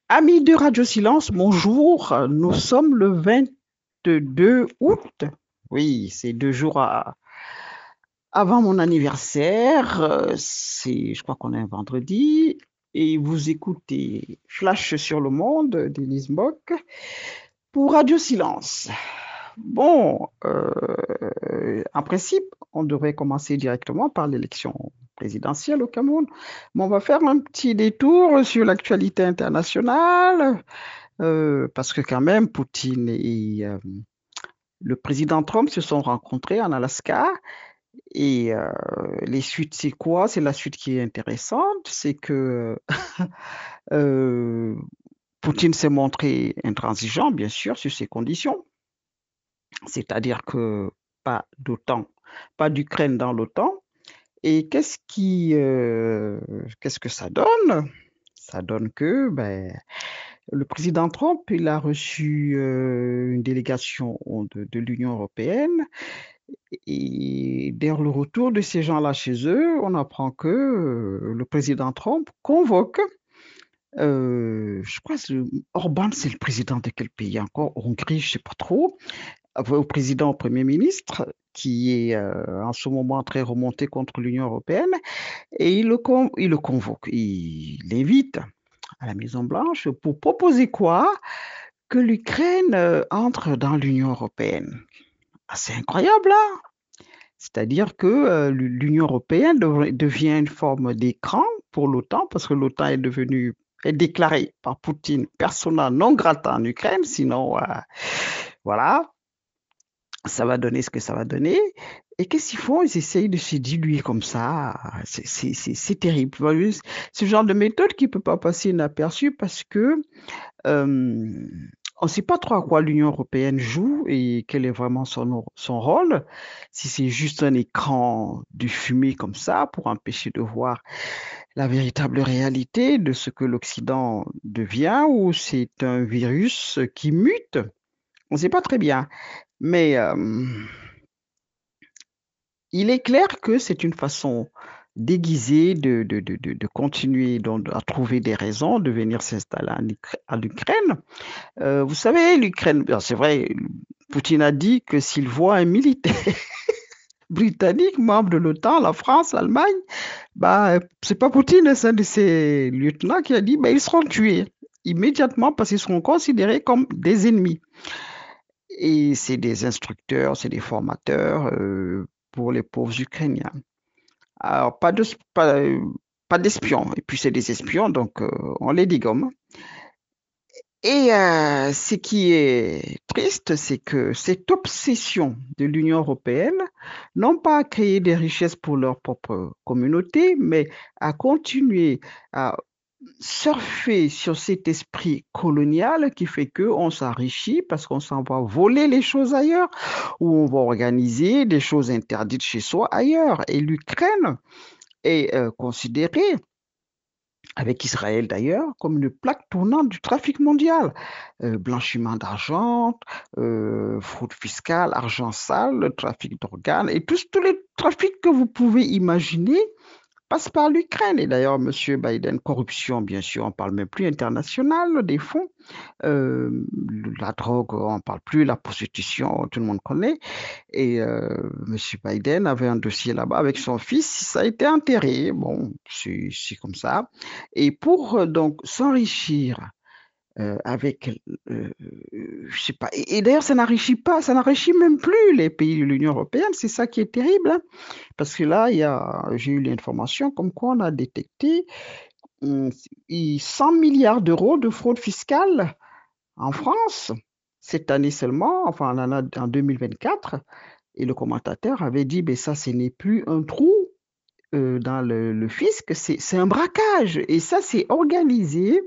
Amis de Radio Silence, bonjour. Nous sommes le 22 août. Oui, c'est 2 jours avant mon anniversaire. Je crois qu'on est un vendredi. Et vous écoutez Flash sur le monde d'Elise Mock pour Radio Silence. Bon, en principe, on devrait commencer directement par l'élection présidentielle au Cameroun. Mais on va faire un petit détour sur l'actualité internationale. Parce que quand même, Poutine et le président Trump se sont rencontrés en Alaska. Et les suites, c'est quoi? C'est la suite qui est intéressante. C'est que euh, Poutine s'est montré intransigeant, bien sûr, sur ses conditions. C'est-à-dire que pas d'OTAN, pas d'Ukraine dans l'OTAN. Et qu'est-ce que ça donne? Ça donne que le président Trump, il a reçu une délégation de l'Union européenne et dès le retour de ces gens-là chez eux, on apprend que le président Trump convoque, je crois que Orban, c'est le président de quel pays encore? Hongrie, je ne sais pas trop, au président, au Premier ministre, qui est en ce moment très remonté contre l'Union européenne, et il le convoque, il l'invite à la Maison-Blanche pour proposer quoi? Que l'Ukraine entre dans l'Union européenne. Ah, c'est incroyable, là. C'est-à-dire que l'Union européenne devient une forme d'écran pour l'OTAN, parce que l'OTAN est déclarée par Poutine persona non grata en Ukraine, sinon, voilà, ça va donner ce que ça va donner. Et qu'est-ce qu'ils font? Ils essayent de se diluer comme ça. C'est terrible. Vous voyez, ce genre de méthode qui ne peut pas passer inaperçu parce que euh, on ne sait pas trop à quoi l'Union européenne joue et quel est vraiment son rôle. Si c'est juste un écran de fumée comme ça pour empêcher de voir la véritable réalité de ce que l'Occident devient ou c'est un virus qui mute. On ne sait pas très bien. Mais il est clair que c'est une façon déguisée de continuer à trouver des raisons de venir s'installer en Ukraine. Vous savez, l'Ukraine, c'est vrai, Poutine a dit que s'il voit un militaire britannique, membre de l'OTAN, la France, l'Allemagne, c'est pas Poutine, c'est un de ses lieutenants qui a dit, ils seront tués immédiatement parce qu'ils seront considérés comme des ennemis. Et c'est des instructeurs, c'est des formateurs pour les pauvres Ukrainiens. Alors, pas d'espions, et puis c'est des espions, donc on les dégomme. Et ce qui est triste, c'est que cette obsession de l'Union européenne, non pas à créer des richesses pour leur propre communauté, mais à continuer à surfer sur cet esprit colonial qui fait qu'on s'enrichit parce qu'on s'en va voler les choses ailleurs ou on va organiser des choses interdites chez soi ailleurs. Et l'Ukraine est considérée avec Israël d'ailleurs, comme une plaque tournante du trafic mondial. Blanchiment d'argent, fraude fiscale, argent sale, trafic d'organes et tous les trafics que vous pouvez imaginer passe par l'Ukraine. Et d'ailleurs, M. Biden, corruption, bien sûr, on ne parle même plus international des fonds. Euh, la drogue, on ne parle plus, la prostitution, tout le monde connaît. Et M. Biden avait un dossier là-bas avec son fils, ça a été enterré. Bon, c'est comme ça. Et pour donc s'enrichir avec, je sais pas, et d'ailleurs, ça n'enrichit même plus les pays de l'Union européenne, c'est ça qui est terrible, hein. Parce que là, j'ai eu l'information comme quoi on a détecté 100 milliards d'euros de fraude fiscale en France cette année seulement, enfin on en a en 2024, et le commentateur avait dit, ben ça, ce n'est plus un trou dans le fisc, c'est un braquage, et ça, c'est organisé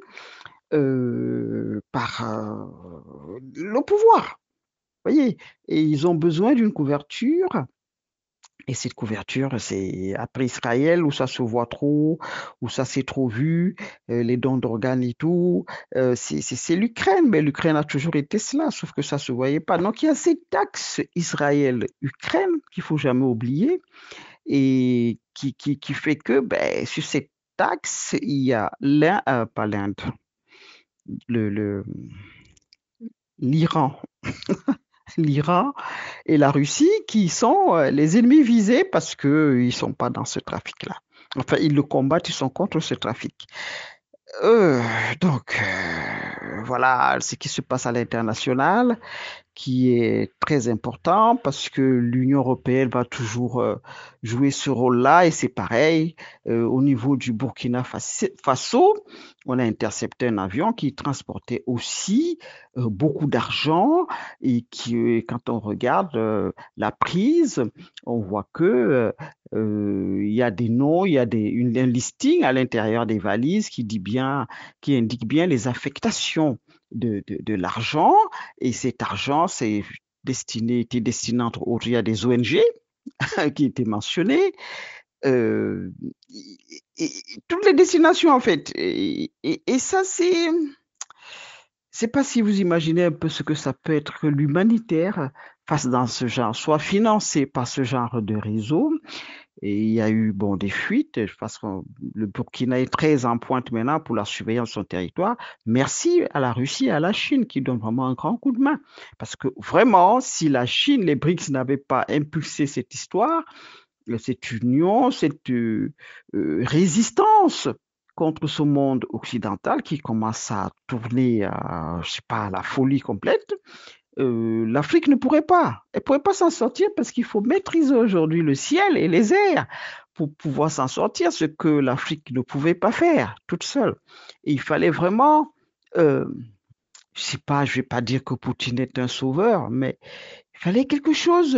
par le pouvoir, vous voyez, et ils ont besoin d'une couverture. Et cette couverture, c'est après Israël où ça se voit trop, où ça s'est trop vu, les dons d'organes et tout. C'est l'Ukraine, mais l'Ukraine a toujours été cela, sauf que ça se voyait pas. Donc il y a cet axe Israël-Ukraine qu'il faut jamais oublier et qui fait que sur cet axe, il y a pas l'Inde. le- l'Iran, l'Iran et la Russie qui sont les ennemis visés parce qu'ils ne sont pas dans ce trafic-là. Enfin, ils le combattent, ils sont contre ce trafic. Euh, voilà ce qui se passe à l'international, qui est très important parce que l'Union européenne va toujours jouer ce rôle-là et c'est pareil au niveau du Burkina Faso, on a intercepté un avion qui transportait aussi beaucoup d'argent et qui, quand on regarde la prise, on voit que il y a des noms, il y a un listing à l'intérieur des valises qui dit bien, qui indique bien les affectations de l'argent et cet argent, était destiné entre autres, il y a des ONG qui étaient mentionnées, euh, et toutes les destinations en fait. Et ça, c'est pas si vous imaginez un peu ce que ça peut être que l'humanitaire fasse dans ce genre, soit financé par ce genre de réseau, et il y a eu bon, des fuites, parce que le Burkina est très en pointe maintenant pour la surveillance de son territoire. Merci à la Russie et à la Chine qui donnent vraiment un grand coup de main. Parce que vraiment, si la Chine, les BRICS n'avaient pas impulsé cette histoire, cette union, cette résistance contre ce monde occidental qui commence à tourner à, je sais pas, à la folie complète, l'Afrique ne pourrait pas. Elle ne pourrait pas s'en sortir parce qu'il faut maîtriser aujourd'hui le ciel et les airs pour pouvoir s'en sortir, ce que l'Afrique ne pouvait pas faire toute seule. Et il fallait vraiment, euh, je sais pas, je vais pas dire que Poutine est un sauveur, mais il fallait quelque chose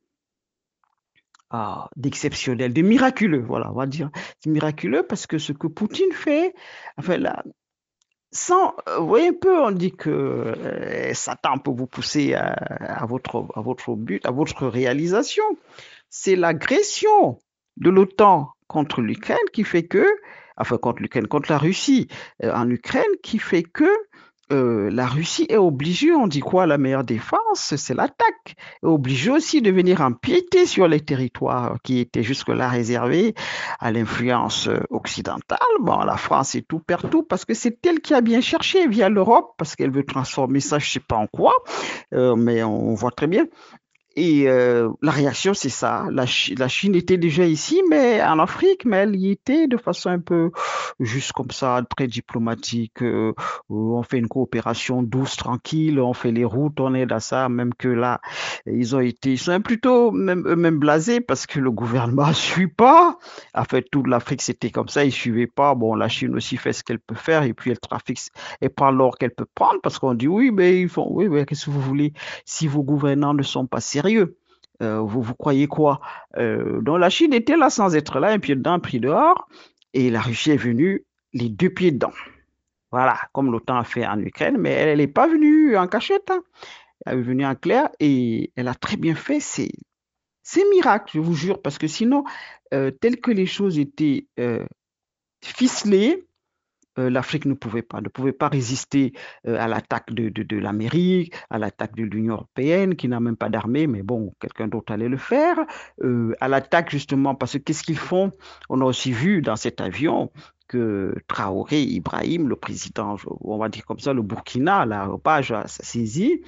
d'exceptionnel, de miraculeux, voilà, on va dire, c'est miraculeux parce que ce que Poutine fait, enfin là, sans, vous voyez un peu, on dit que Satan peut vous pousser à votre but, à votre réalisation. C'est l'agression de l'OTAN contre l'Ukraine qui fait que, enfin contre l'Ukraine, contre la Russie en Ukraine qui fait que la Russie est obligée, on dit quoi, la meilleure défense, c'est l'attaque, est obligée aussi de venir empiéter sur les territoires qui étaient jusque-là réservés à l'influence occidentale. Bon, la France et tout perd tout parce que c'est elle qui a bien cherché via l'Europe, parce qu'elle veut transformer ça, je ne sais pas en quoi, mais on voit très bien et la réaction, c'est ça. La Chine était déjà ici, mais en Afrique, mais elle y était de façon un peu juste comme ça, très diplomatique. Où on fait une coopération douce, tranquille, on fait les routes, on aide à ça, même que là, ils sont plutôt même eux-mêmes blasés parce que le gouvernement ne suit pas. En fait, toute l'Afrique, c'était comme ça, ils ne suivaient pas. Bon, la Chine aussi fait ce qu'elle peut faire et puis elle trafique et prend l'or qu'elle peut prendre parce qu'on dit oui, mais ils font, oui, mais qu'est-ce que vous voulez? Si vos gouvernants ne sont pas sérieux. Vous croyez quoi? Donc la Chine était là sans être là, un pied dedans, un pied dehors, et la Russie est venue les deux pieds dedans. Voilà, comme l'OTAN a fait en Ukraine, mais elle n'est pas venue en cachette, hein. Elle est venue en clair et elle a très bien fait ses miracles, je vous jure, parce que sinon, tel que les choses étaient ficelées, l'Afrique ne pouvait pas résister à l'attaque de l'Amérique, à l'attaque de l'Union européenne, qui n'a même pas d'armée, mais bon, quelqu'un d'autre allait le faire, à l'attaque justement, parce que qu'est-ce qu'ils font? On a aussi vu dans cet avion que Traoré Ibrahim, le président, on va dire comme ça, le Burkina, la page a saisi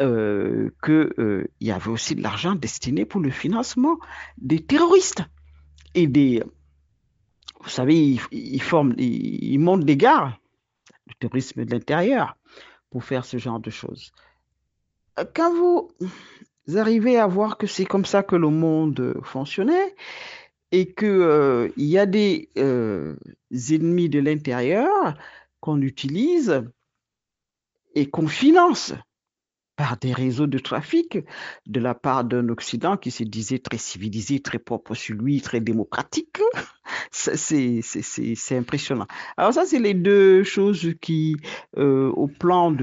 qu'il y avait aussi de l'argent destiné pour le financement des terroristes et des, vous savez, ils montent des gares du tourisme de l'intérieur pour faire ce genre de choses. Quand vous arrivez à voir que c'est comme ça que le monde fonctionnait et que il y a des ennemis de l'intérieur qu'on utilise et qu'on finance par des réseaux de trafic de la part d'un Occident qui se disait très civilisé, très propre sur lui, très démocratique, c'est impressionnant. Alors ça, c'est les deux choses qui, au plan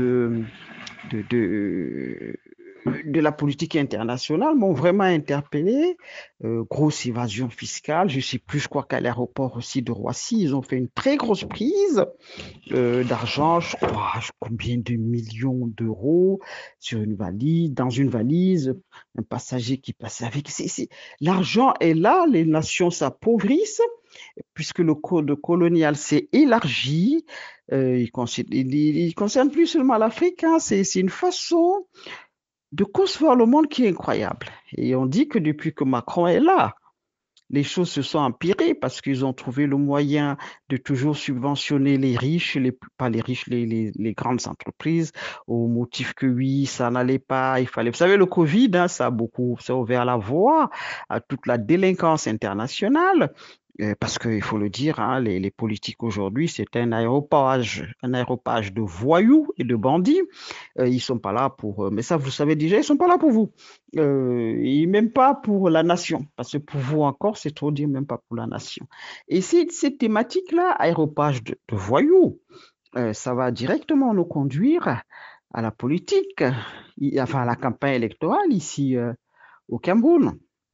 de, de la politique internationale m'ont vraiment interpellé. Grosse évasion fiscale. Je ne sais plus, je crois qu'à l'aéroport aussi de Roissy, ils ont fait une très grosse prise d'argent, je crois, combien de millions d'euros sur une valise, dans une valise, un passager qui passait avec. L'argent est là, les nations s'appauvrissent puisque le code colonial s'est élargi, il concerne plus seulement l'Afrique, hein, c'est une façon de concevoir le monde qui est incroyable. Et on dit que depuis que Macron est là, les choses se sont empirées parce qu'ils ont trouvé le moyen de toujours subventionner les riches, pas les riches, les grandes entreprises, au motif que oui, ça n'allait pas, il fallait. Vous savez, le Covid, hein, ça a ouvert la voie à toute la délinquance internationale. Parce qu'il faut le dire, hein, les politiques aujourd'hui, c'est un aéropage de voyous et de bandits. Ils sont pas là pour, mais ça vous savez déjà, ils sont pas là pour vous. Et même pas pour la nation, parce que pour vous encore, c'est trop dire, même pas pour la nation. Et cette thématique-là, aéropage de voyous, ça va directement nous conduire à la politique, enfin à la campagne électorale ici au Cameroun.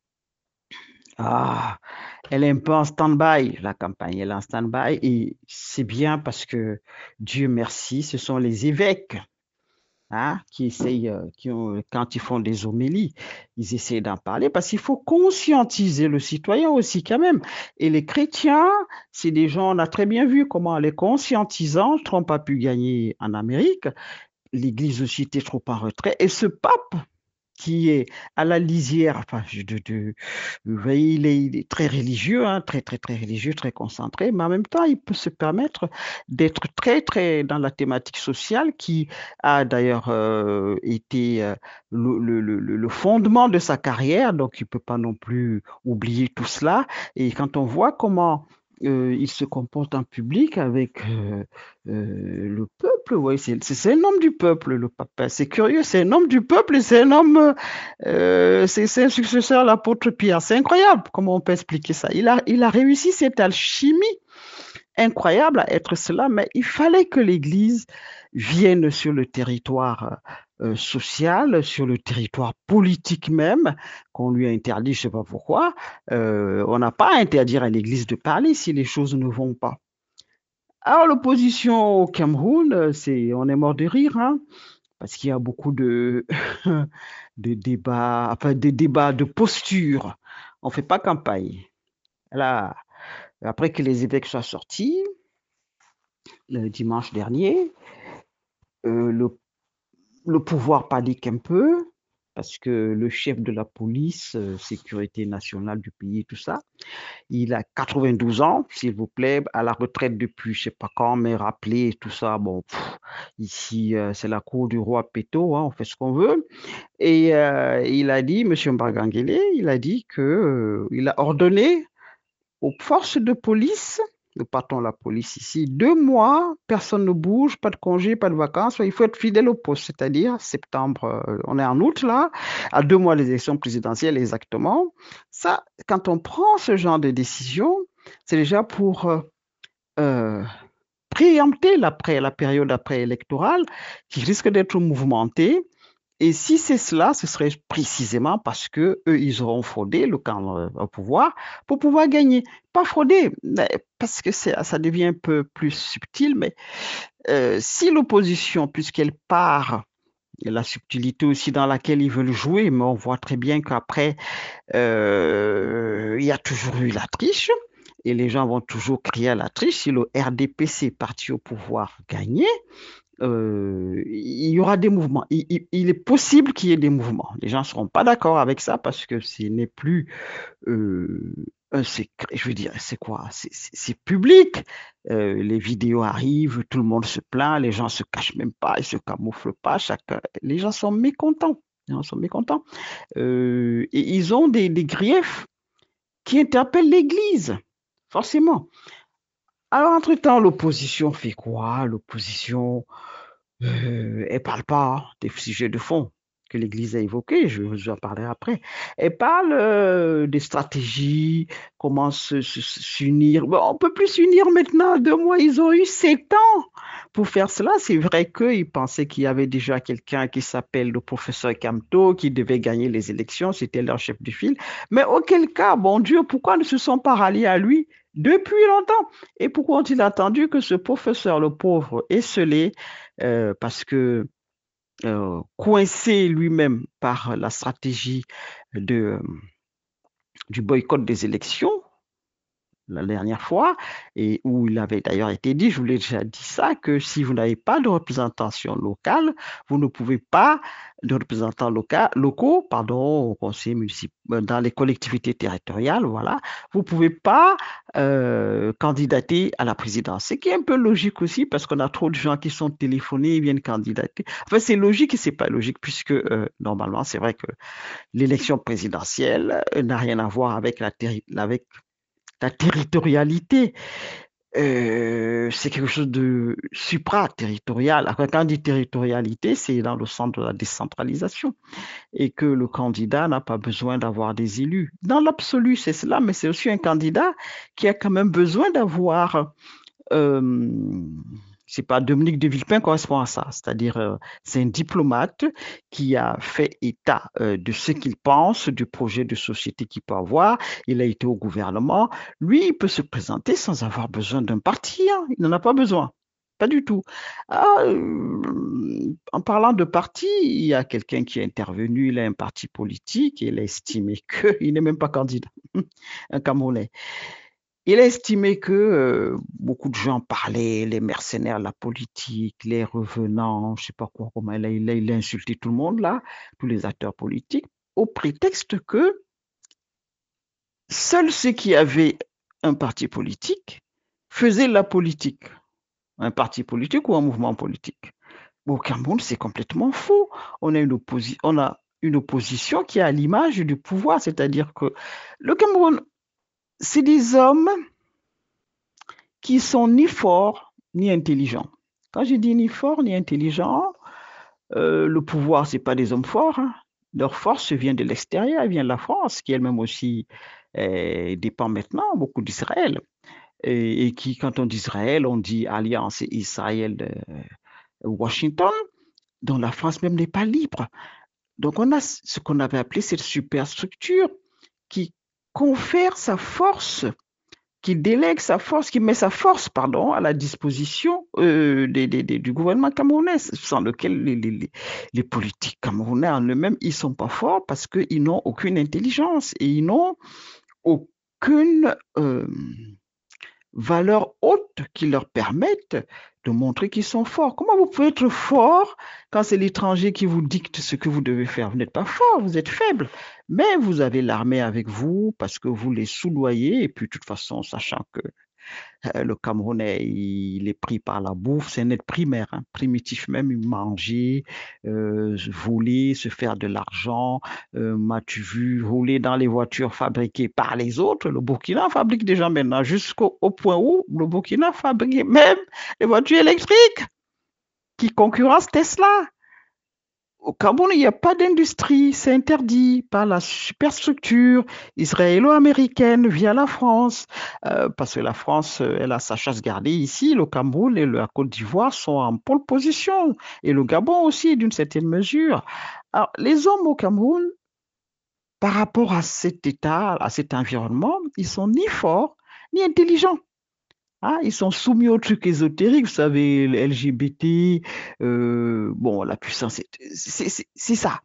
Ah, elle est un peu en stand-by, la campagne, elle est en stand-by, et c'est bien parce que Dieu merci, ce sont les évêques, hein, qui essayent, quand ils font des homélies, ils essayent d'en parler parce qu'il faut conscientiser le citoyen aussi quand même. Et les chrétiens, c'est des gens, on a très bien vu comment les conscientisant, Trump a pu gagner en Amérique, l'Église aussi était trop en retrait, et ce pape qui est à la lisière, enfin, vous voyez, il est très religieux, hein, très, très, très religieux, très concentré, mais en même temps, il peut se permettre d'être très, très dans la thématique sociale qui a d'ailleurs été le fondement de sa carrière, donc il ne peut pas non plus oublier tout cela. Et quand on voit comment il se comporte en public avec le peuple, ouais, c'est un homme du peuple, le pape. C'est curieux, c'est un homme du peuple et c'est un homme, c'est un successeur à l'apôtre Pierre. C'est incroyable comment on peut expliquer ça. Il a réussi cette alchimie incroyable à être cela, mais il fallait que l'Église vienne sur le territoire social, sur le territoire politique même, qu'on lui a interdit, je ne sais pas pourquoi. On n'a pas à interdire à l'Église de parler si les choses ne vont pas. Alors, l'opposition au Cameroun, on est mort de rire, hein, parce qu'il y a beaucoup de débats, enfin, des débats de posture. On ne fait pas campagne. Là, après que les évêques soient sortis, le dimanche dernier, euh, le, le pouvoir panique un peu, parce que le chef de la police, sécurité nationale du pays, tout ça, il a 92 ans, s'il vous plaît, à la retraite depuis je sais pas quand, mais rappelé tout ça. Bon, ici, c'est la cour du roi Péto, hein, on fait ce qu'on veut. Et il a dit, Monsieur Mbargangele, il a dit que il a ordonné aux forces de police, nous partons la police ici, 2 mois, personne ne bouge, pas de congé, pas de vacances, il faut être fidèle au poste, c'est-à-dire septembre, on est en août là, à 2 mois des élections présidentielles exactement. Ça, quand on prend ce genre de décision, c'est déjà pour euh, préempter la période après électorale qui risque d'être mouvementée et si c'est cela, ce serait précisément parce que eux, ils auront fraudé le camp au pouvoir pour pouvoir gagner. Pas frauder, mais parce que ça devient un peu plus subtil, mais si l'opposition, puisqu'elle part, et la subtilité aussi dans laquelle ils veulent jouer, mais on voit très bien qu'après, il y a toujours eu la triche. Et les gens vont toujours crier à la triche. Si le RDPC, parti au pouvoir, gagnait, il y aura des mouvements. Il est possible qu'il y ait des mouvements. Les gens ne seront pas d'accord avec ça parce que ce n'est plus euh, un secret. Je veux dire, c'est quoi? C'est public. Les vidéos arrivent, tout le monde se plaint, les gens se cachent même pas, ils se camouflent pas. Les gens sont mécontents. Les gens sont mécontents. Et ils ont des griefs qui interpellent l'Église, forcément. Alors, entre-temps, l'opposition fait quoi? L'opposition elle parle pas des sujets de fond que l'Église a évoqués, je vous en parlerai après. Elle parle des stratégies, comment s'unir. Bon, on peut plus s'unir maintenant, 2 mois, ils ont eu 7 ans pour faire cela. C'est vrai qu'ils pensaient qu'il y avait déjà quelqu'un qui s'appelle le professeur Camto qui devait gagner les élections, c'était leur chef de file. Mais auquel cas, bon Dieu, pourquoi ne se sont pas ralliés à lui depuis longtemps? Et pourquoi ont-ils attendu que ce professeur, le pauvre, esselé, parce que coincé lui-même par la stratégie de, du boycott des élections, la dernière fois, et où il avait d'ailleurs été dit, je vous l'ai déjà dit ça, que si vous n'avez pas de représentation locale, vous ne pouvez pas, de représentants locaux, pardon, au conseil municipal, dans les collectivités territoriales, voilà, vous ne pouvez pas candidater à la présidence. Ce qui est un peu logique aussi, parce qu'on a trop de gens qui sont téléphonés et viennent candidater. Enfin, c'est logique et c'est pas logique, puisque normalement, c'est vrai que l'élection présidentielle n'a rien à voir avec avec la territorialité. C'est quelque chose de supra-territorial. Après, quand on dit territorialité, c'est dans le sens de la décentralisation et que le candidat n'a pas besoin d'avoir des élus. Dans l'absolu, c'est cela, mais c'est aussi un candidat qui a quand même besoin d'avoir euh, c'est pas Dominique de Villepin correspond à ça, c'est-à-dire c'est un diplomate qui a fait état de ce qu'il pense, du projet de société qu'il peut avoir. Il a été au gouvernement. Lui, il peut se présenter sans avoir besoin d'un parti. Hein. Il n'en a pas besoin. Pas du tout. Ah, en parlant de parti, il y a quelqu'un qui est intervenu, il a un parti politique et il a estimé qu'il n'est même pas candidat, un Camerounais. Il a estimé que beaucoup de gens parlaient, les mercenaires, la politique, les revenants, je ne sais pas quoi, comment il a insulté tout le monde là, tous les acteurs politiques, au prétexte que seuls ceux qui avaient un parti politique faisaient la politique, un parti politique ou un mouvement politique. Au Cameroun, c'est complètement faux. On a une opposition qui est à l'image du pouvoir, c'est-à-dire que le Cameroun, c'est des hommes qui sont ni forts ni intelligents. Quand je dis ni forts ni intelligents, le pouvoir, ce n'est pas des hommes forts. Hein. Leur force vient de l'extérieur, elle vient de la France, qui elle-même aussi dépend maintenant beaucoup d'Israël. Et qui, quand on dit Israël, on dit Alliance Israël de Washington, dont la France même n'est pas libre. Donc on a ce qu'on avait appelé cette superstructure qui confère sa force qui délègue sa force, qui met sa force, pardon, à la disposition du gouvernement camerounais, sans lequel les politiques camerounais en eux-mêmes, ils sont pas forts parce qu'ils n'ont aucune intelligence et ils n'ont aucune valeur haute qui leur permette de montrer qu'ils sont forts. Comment vous pouvez être fort quand c'est l'étranger qui vous dicte ce que vous devez faire? Vous n'êtes pas fort, vous êtes faible. Mais vous avez l'armée avec vous parce que vous les soudoyez et puis de toute façon, sachant que le Camerounais, il est pris par la bouffe, c'est un être primaire, hein, primitif même, manger, voler, se faire de l'argent. M'as-tu vu rouler dans les voitures fabriquées par les autres? Le Burkina fabrique déjà maintenant, jusqu'au point où le Burkina fabrique même les voitures électriques qui concurrencent Tesla. Au Cameroun, il n'y a pas d'industrie, c'est interdit par la superstructure israélo-américaine via la France, parce que la France, elle a sa chasse gardée ici, le Cameroun et la Côte d'Ivoire sont en pole position, et le Gabon aussi, d'une certaine mesure. Alors, les hommes au Cameroun, par rapport à cet état, à cet environnement, ils sont ni forts, ni intelligents. Ah, ils sont soumis aux trucs ésotériques, vous savez, le LGBT, bon, la puissance, c'est ça.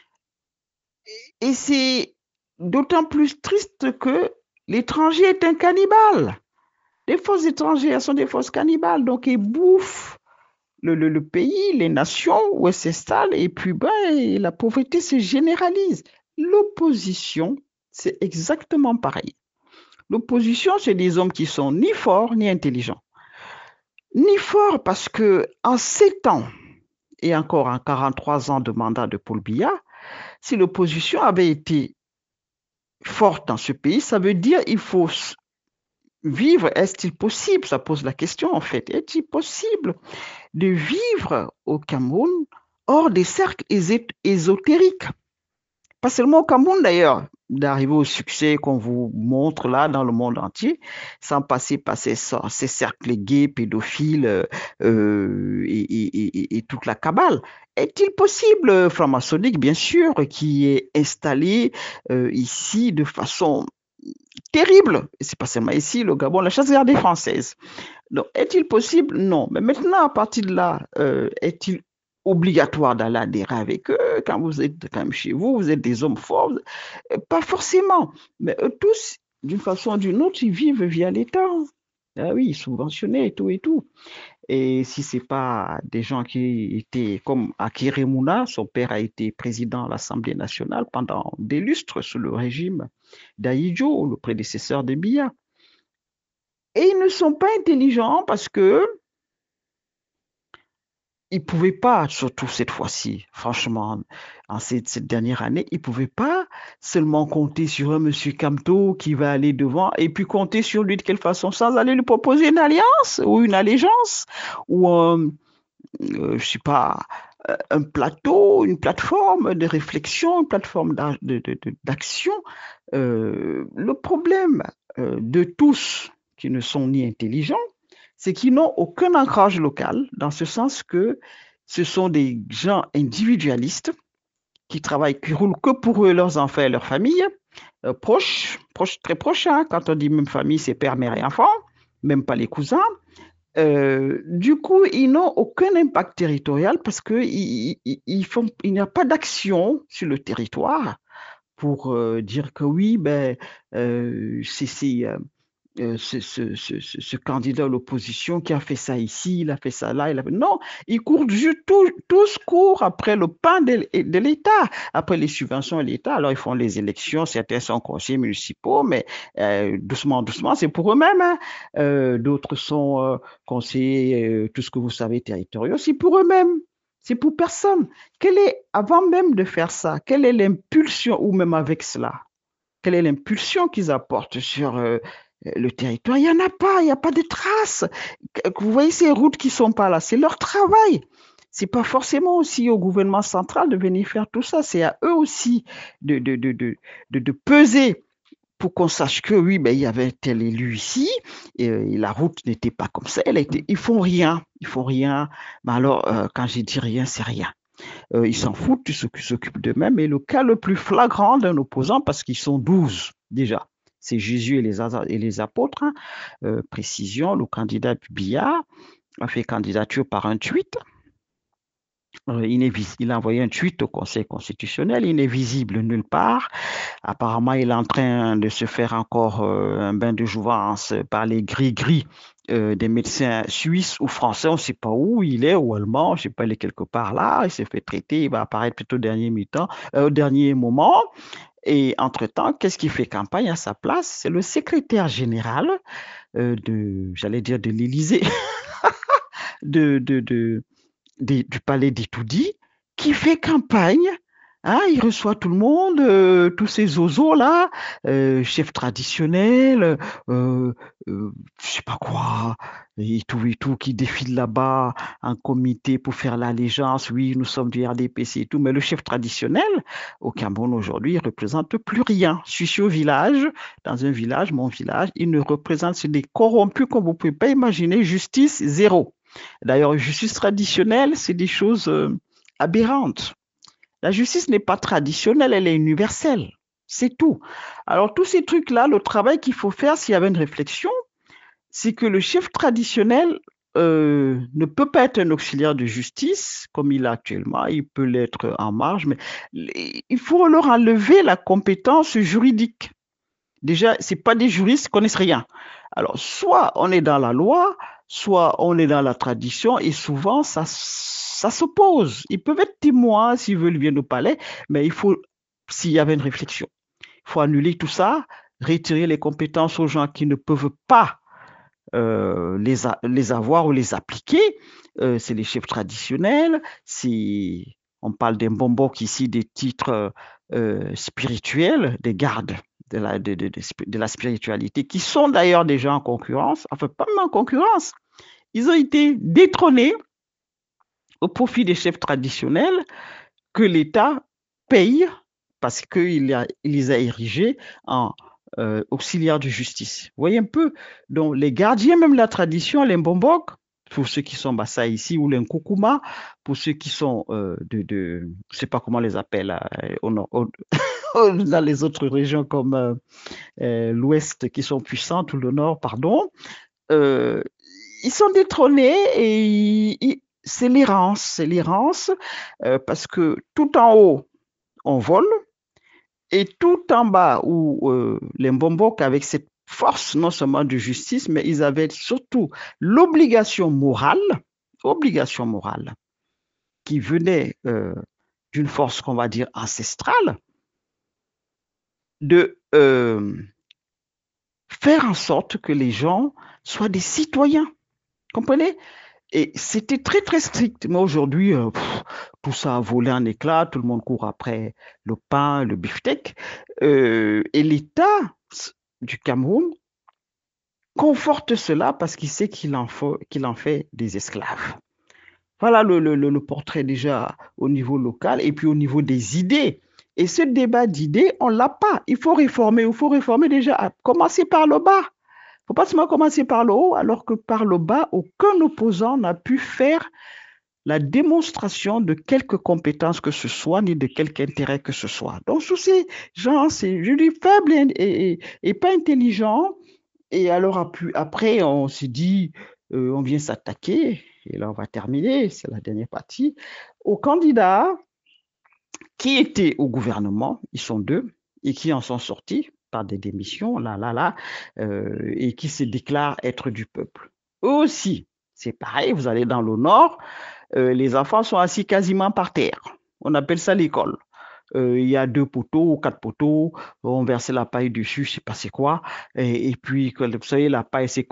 Et c'est d'autant plus triste que l'étranger est un cannibale. Les forces étrangères sont des forces cannibales, donc ils bouffent le pays, les nations où elles s'installent, et puis ben, la pauvreté se généralise. L'opposition, c'est exactement pareil. L'opposition, c'est des hommes qui sont ni forts ni intelligents. Ni forts parce que en 7 ans et encore en 43 ans de mandat de Paul Biya, si l'opposition avait été forte dans ce pays, ça veut dire qu'il faut vivre. Est-il possible, ça pose la question en fait, est-il possible de vivre au Cameroun hors des cercles ésotériques? Pas seulement au Cameroun d'ailleurs, d'arriver au succès qu'on vous montre là dans le monde entier, sans passer par ces cercles gays, pédophiles et toute la cabale. Est-il possible, franc-maçonnique, bien sûr, qui est installé ici de façon terrible, et c'est pas seulement ici, le Gabon, la chasse gardée française. Donc, est-il possible? Non. Mais maintenant, à partir de là, est-il obligatoire d'aller adhérer avec eux quand vous êtes quand même chez vous, vous êtes des hommes forts? Pas forcément. Mais eux tous, d'une façon ou d'une autre, ils vivent via l'État. Ah oui, subventionnés et tout et tout. Et si c'est pas des gens qui étaient comme Akire Mouna, son père a été président de l'Assemblée nationale pendant des lustres sous le régime d'Ahidjo, le prédécesseur de Biya. Et ils ne sont pas intelligents parce que ils pouvaient pas, surtout cette fois-ci, franchement, en cette dernière année, ils pouvaient pas seulement compter sur un monsieur Camto qui va aller devant et puis compter sur lui de quelle façon sans aller lui proposer une alliance ou une allégeance ou je sais pas, un plateau, une plateforme de réflexion, une plateforme d'action. Le problème de tous qui ne sont ni intelligents, c'est qu'ils n'ont aucun ancrage local, dans ce sens que ce sont des gens individualistes qui travaillent, qui roulent que pour eux, leurs enfants et leurs familles, proches, très proches. Hein. Quand on dit même famille, c'est père, mère et enfants, même pas les cousins. Du coup, ils n'ont aucun impact territorial parce il n'y a pas d'action sur le territoire pour dire que oui, ben, ce candidat à l'opposition qui a fait ça ici, il a fait ça là, il a fait... Non, ils courent tous courent après le pain de l'État, après les subventions de l'État. Alors, ils font les élections, certains sont conseillers municipaux, mais doucement, doucement, c'est pour eux-mêmes. Hein. D'autres sont conseillers, tout ce que vous savez, territoriaux, c'est pour eux-mêmes. C'est pour personne. Avant même de faire ça, quelle est l'impulsion, ou même avec cela, quelle est l'impulsion qu'ils apportent sur le territoire? Il n'y en a pas, il n'y a pas de traces. Vous voyez ces routes qui ne sont pas là, c'est leur travail. C'est pas forcément aussi au gouvernement central de venir faire tout ça, c'est à eux aussi de peser pour qu'on sache que oui, ben, il y avait tel élu ici, et la route n'était pas comme ça. Ils font rien. Mais alors, quand j'ai dit rien, c'est rien. Ils s'en foutent, ils s'occupent d'eux-mêmes. Et le cas le plus flagrant d'un opposant, parce qu'ils sont 12 déjà, c'est Jésus et les apôtres. Hein. Précision, le candidat Biya a fait candidature par un tweet. Il a envoyé un tweet au Conseil constitutionnel, il n'est visible nulle part. Apparemment, il est en train de se faire encore un bain de jouvence par les gris-gris des médecins suisses ou français, on ne sait pas où il est, ou allemand, je ne sais pas, il est quelque part là, il s'est fait traiter, il va apparaître plutôt au dernier moment. Et entre-temps, qu'est-ce qui fait campagne à sa place? C'est le secrétaire général j'allais dire de l'Élysée, de, de, de, du palais d'Itoudi, qui fait campagne. Hein, il reçoit tout le monde, tous ces zozos là, chefs traditionnels, je sais pas quoi, et tout, qui défilent là-bas en comité pour faire l'allégeance. Oui, nous sommes du RDPC et tout, mais le chef traditionnel au Cameroun aujourd'hui, il représente plus rien. Je suis au village, dans un village, mon village, il ne représente, c'est des corrompus comme vous pouvez pas imaginer, justice zéro. D'ailleurs, justice traditionnelle, c'est des choses aberrantes. La justice n'est pas traditionnelle, elle est universelle. C'est tout. Alors, tous ces trucs-là, le travail qu'il faut faire s'il y avait une réflexion, c'est que le chef traditionnel ne peut pas être un auxiliaire de justice comme il est actuellement. Il peut l'être en marge, mais il faut leur enlever la compétence juridique. Déjà, ce pas des juristes qui connaissent rien. Alors, soit on est dans la loi, soit on est dans la tradition, et souvent, ça s'oppose. Ils peuvent être témoins s'ils veulent venir au palais, mais il faut, s'il y avait une réflexion, il faut annuler tout ça, retirer les compétences aux gens qui ne peuvent pas les avoir ou les appliquer. C'est les chefs traditionnels, on parle des Mbombok ici, des titres spirituels, des gardes de la spiritualité, qui sont d'ailleurs déjà en concurrence, enfin pas même en concurrence, ils ont été détrônés au profit des chefs traditionnels que l'État paye parce qu'il les a érigés en auxiliaires de justice. Vous voyez un peu, donc les gardiens même de la tradition, les Mbombok, pour ceux qui sont Bassa ici, ou les Nkoukouma, pour ceux qui sont je ne sais pas comment on les appelle dans les autres régions comme l'Ouest qui sont puissantes, ou le Nord, pardon, euh, ils sont détrônés et c'est l'errance, parce que tout en haut, on vole, Et tout en bas, où les Mbombok, avec cette force non seulement de justice, mais ils avaient surtout l'obligation obligation morale, qui venait d'une force qu'on va dire ancestrale, de faire en sorte que les gens soient des citoyens. Comprenez? Et c'était très, très strict. Mais aujourd'hui, tout ça a volé en éclats. Tout le monde court après le pain, le beefsteak. Et l'État du Cameroun conforte cela parce qu'il sait qu'il en fait des esclaves. Voilà le portrait déjà au niveau local et puis au niveau des idées. Et ce débat d'idées, on ne l'a pas. Il faut réformer déjà. Commencer par le bas. Il ne faut pas seulement commencer par le haut, alors que par le bas, aucun opposant n'a pu faire la démonstration de quelque compétence que ce soit, ni de quelque intérêt que ce soit. Donc, tous ces gens, c'est, je dis, faibles et pas intelligents. Et alors, après, on s'est dit, on vient s'attaquer, et là, on va terminer, c'est la dernière partie, aux candidats qui étaient au gouvernement, ils sont deux, et qui en sont sortis par des démissions, et qui se déclarent être du peuple. Eux aussi, c'est pareil, vous allez dans le nord, les enfants sont assis quasiment par terre. On appelle ça l'école. Il y a deux poteaux ou quatre poteaux, on verse la paille dessus, je ne sais pas c'est quoi. Et puis, vous savez, la paille, c'est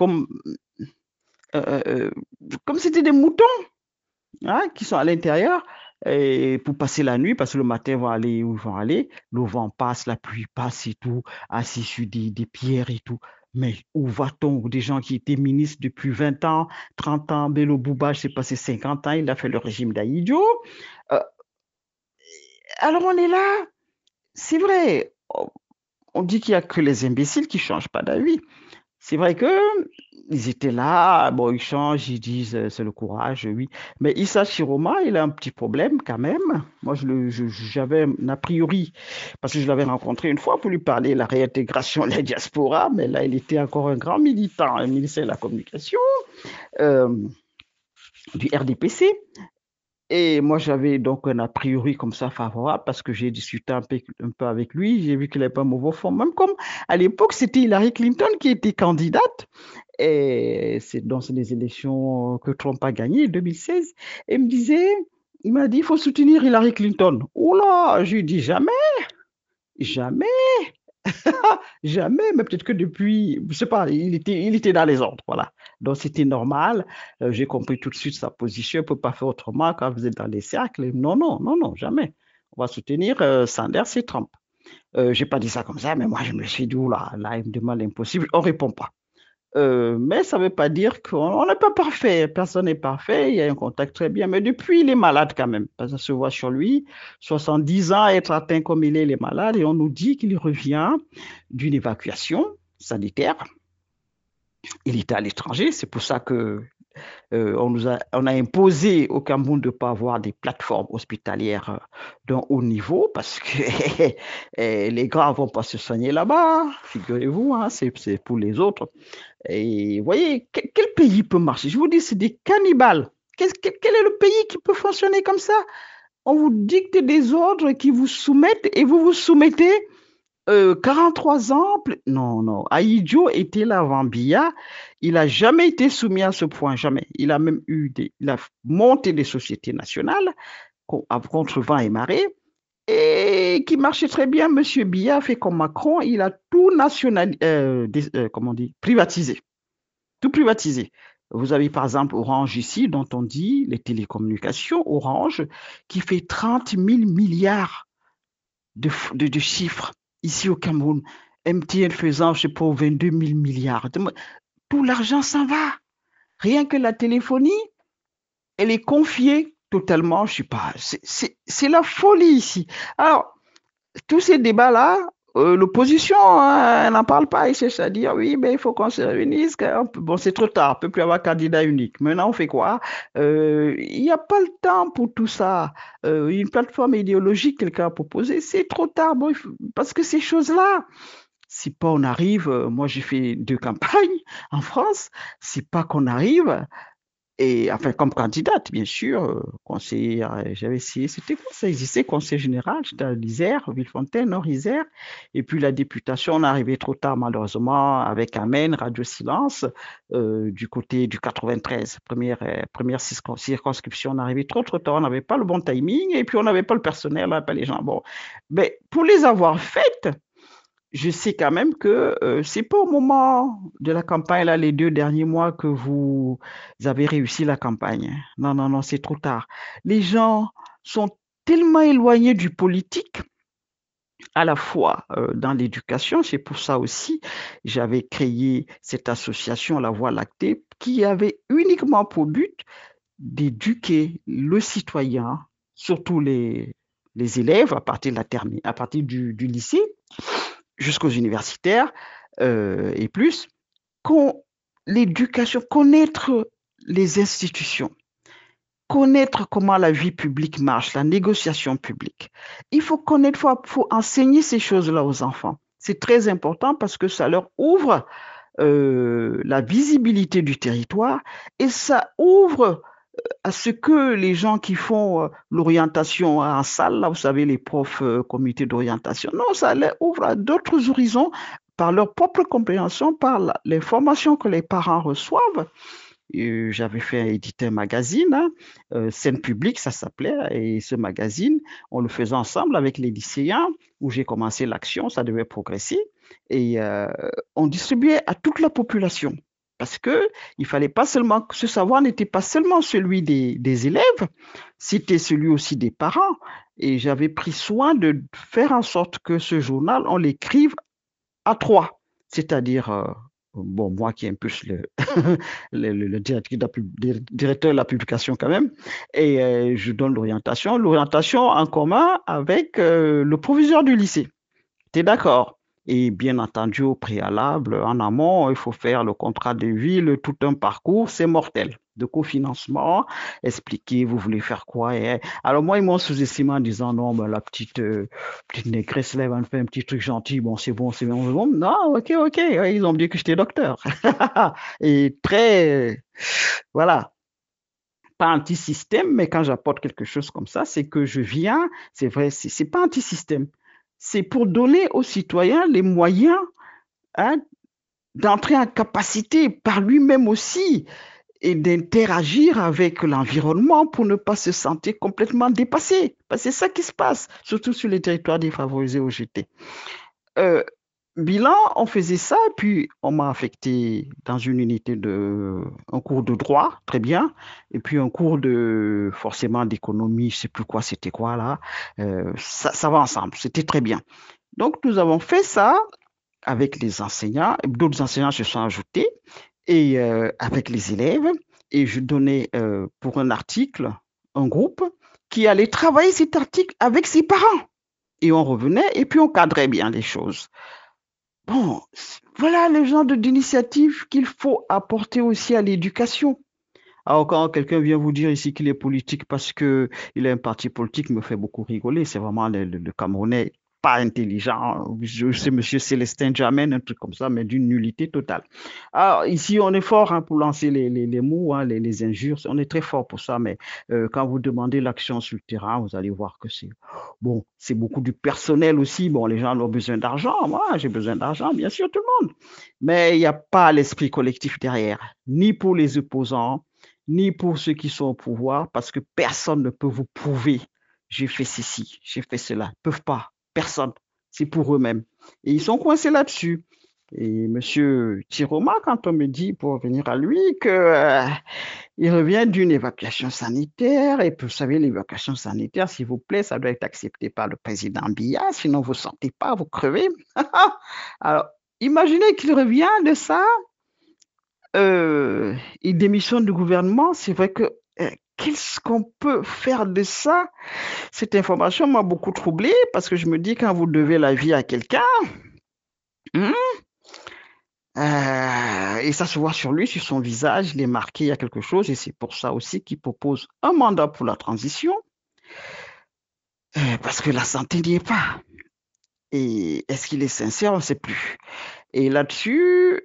euh, euh, comme c'était des moutons hein, qui sont à l'intérieur et pour passer la nuit, parce que le matin, ils vont aller où ils vont aller. Le vent passe, la pluie passe et tout, assis sur des pierres et tout. Mais où va-t-on? Des gens qui étaient ministres depuis 20 ans, 30 ans, Bello Bouba, c'est passé 50 ans, il a fait le régime d'Aïdjo. Euh, alors on est là, c'est vrai, on dit qu'il n'y a que les imbéciles qui ne changent pas d'avis. C'est vrai que ils étaient là, bon, ils changent, ils disent c'est le courage, oui. Mais Issa Chiroma, il a un petit problème quand même. Moi, j'avais un a priori, parce que je l'avais rencontré une fois pour lui parler de la réintégration de la diaspora, mais là, il était encore un grand militant, un ministère de la Communication euh, du RDPC. Et moi, j'avais donc un a priori comme ça favorable parce que j'ai discuté un peu avec lui. J'ai vu qu'il n'avait pas mauvais fond. Même comme à l'époque, c'était Hillary Clinton qui était candidate. Et c'est dans les élections que Trump a gagné, 2016. Et il m'a dit, il faut soutenir Hillary Clinton. Oh là, je lui ai dit jamais, jamais, jamais. Mais peut-être que depuis, je sais pas, il était dans les ordres, voilà. Donc c'était normal. J'ai compris tout de suite sa position. On ne peut pas faire autrement quand vous êtes dans les cercles. Non, non, non, non, jamais. On va soutenir Sanders et Trump. J'ai pas dit ça comme ça, mais moi je me suis dit, oula, là, il me demande l'impossible. On répond pas. Mais ça ne veut pas dire qu'on n'est pas parfait. Personne n'est parfait. Il y a un contact très bien. Mais depuis, il est malade quand même. Parce que ça se voit sur lui. 70 ans, être atteint comme il est malade. Et on nous dit qu'il revient d'une évacuation sanitaire. Il était à l'étranger. C'est pour ça que on a imposé au Cameroun de ne pas avoir des plateformes hospitalières d'un haut niveau parce que les grands ne vont pas se soigner là-bas, figurez-vous, hein, c'est pour les autres. Et vous voyez, quel pays peut marcher? Je vous dis, c'est des cannibales. Quel est le pays qui peut fonctionner comme ça? On vous dicte des ordres qui vous soumettent et vous vous soumettez 43 ans. Non, non. Aïdjo était là avant Biya. Il n'a jamais été soumis à ce point, jamais. Il a monté des sociétés nationales contre vent et marée et qui marchait très bien. Monsieur Biya a fait comme Macron, il a tout comment on dit, privatisé. Tout privatisé. Vous avez par exemple Orange ici, dont on dit les télécommunications, Orange, qui fait 30 000 milliards de chiffres ici au Cameroun. MTN faisant, je sais pas, 22 000 milliards. Tout l'argent s'en va. Rien que la téléphonie, elle est confiée totalement, je sais pas, c'est la folie ici. Alors, tous ces débats-là, l'opposition hein, elle n'en parle pas. Il cherche à dire oui, mais il faut qu'on se réunisse. Bon, c'est trop tard, on ne peut plus avoir candidat unique. Maintenant, on fait quoi? Il n'y a pas le temps pour tout ça. Une plateforme idéologique, quelqu'un a proposé, c'est trop tard. Bon, parce que ces choses-là, si pas on arrive, moi j'ai fait 2 campagnes en France, si pas qu'on arrive Et enfin, comme candidate, bien sûr, conseiller, j'avais essayé, c'était quoi ça existait, conseiller général, j'étais à l'Isère, Villefontaine, Nord-Isère. Et puis la députation, on est arrivé trop tard, malheureusement, avec Amen, Radio Silence, du côté du 93, première circonscription, on est arrivé trop tard, on n'avait pas le bon timing, et puis on n'avait pas le personnel, on n'avait pas les gens. Bon, mais pour les avoir faites, je sais quand même que c'est pas au moment de la campagne, là, les 2 derniers mois, que vous avez réussi la campagne. Non, non, non, c'est trop tard. Les gens sont tellement éloignés du politique, à la fois dans l'éducation. C'est pour ça aussi j'avais créé cette association La Voie lactée qui avait uniquement pour but d'éduquer le citoyen, surtout les élèves à partir de à partir du lycée jusqu'aux universitaires et plus, qu'on, l'éducation, connaître les institutions, connaître comment la vie publique marche, la négociation publique. Il faut connaître, faut enseigner ces choses-là aux enfants. C'est très important parce que ça leur ouvre la visibilité du territoire et ça ouvre à ce que les gens qui font l'orientation en salle, là, vous savez, les profs comités d'orientation, non, ça leur ouvre à d'autres horizons par leur propre compréhension, par les formations que les parents reçoivent. J'avais fait éditer un magazine, hein, Scène publique, ça s'appelait, et ce magazine, on le faisait ensemble avec les lycéens, où j'ai commencé l'action, ça devait progresser, et on distribuait à toute la population. Parce que il fallait pas seulement, ce savoir n'était pas seulement celui des élèves, c'était celui aussi des parents. Et j'avais pris soin de faire en sorte que ce journal, on l'écrive à trois, c'est-à-dire, bon, moi qui est un peu le directeur de la publication quand même, et je donne l'orientation en commun avec le proviseur du lycée. Tu es d'accord? Et bien entendu, au préalable, en amont, il faut faire le contrat de ville, tout un parcours, c'est mortel. De cofinancement, expliquer, vous voulez faire quoi. Alors moi, ils m'ont sous-estimé en disant, non, ben, la petite négresse, là, elle va me faire un petit truc gentil, bon, c'est bon, c'est bon, c'est bon. Non, ok, ok, ouais, ils ont dit que j'étais docteur. Et très, voilà, pas anti-système, mais quand j'apporte quelque chose comme ça, c'est que je viens, c'est vrai, c'est pas anti-système. C'est pour donner aux citoyens les moyens, hein, d'entrer en capacité par lui-même aussi et d'interagir avec l'environnement pour ne pas se sentir complètement dépassé. Parce que c'est ça qui se passe, surtout sur les territoires défavorisés où j'étais. Euh, Bilan, on faisait ça, puis on m'a affecté dans une unité un cours de droit, très bien, et puis un cours de, forcément, d'économie, je sais plus quoi, c'était quoi là. Ça va ensemble, c'était très bien. Donc, nous avons fait ça avec les enseignants, d'autres enseignants se sont ajoutés, et avec les élèves, et je donnais pour un article, un groupe qui allait travailler cet article avec ses parents. Et on revenait, et puis on cadrait bien les choses. Bon, voilà le genre d'initiative qu'il faut apporter aussi à l'éducation. Alors, quand quelqu'un vient vous dire ici qu'il est politique parce que il a un parti politique, me fait beaucoup rigoler. C'est vraiment le Camerounais pas intelligent. Je sais, Monsieur Célestin Jamen, un truc comme ça, mais d'une nullité totale. Alors, ici, on est fort, hein, pour lancer les mots, hein, les injures. On est très fort pour ça, mais quand vous demandez l'action sur le terrain, vous allez voir que c'est bon, c'est beaucoup du personnel aussi. Bon, les gens ont besoin d'argent. Moi, j'ai besoin d'argent, bien sûr, tout le monde. Mais il n'y a pas l'esprit collectif derrière, ni pour les opposants ni pour ceux qui sont au pouvoir, parce que personne ne peut vous prouver j'ai fait ceci, j'ai fait cela. Ils ne peuvent pas. Personne. C'est pour eux-mêmes. Et ils sont coincés là-dessus. Et Monsieur Tiroma, quand on me dit, pour revenir à lui, que il revient d'une évacuation sanitaire, et puis, vous savez, l'évacuation sanitaire, s'il vous plaît, ça doit être accepté par le président Biya, sinon vous ne sentez pas, vous crevez. Alors, imaginez qu'il revient de ça, il démissionne du gouvernement, c'est vrai que qu'est-ce qu'on peut faire de ça? Cette information m'a beaucoup troublé parce que je me dis quand vous devez la vie à quelqu'un, hmm, et ça se voit sur lui, sur son visage, il est marqué, il y a quelque chose, et c'est pour ça aussi qu'il propose un mandat pour la transition, parce que la santé n'y est pas. Et est-ce qu'il est sincère? On ne sait plus. Et là-dessus,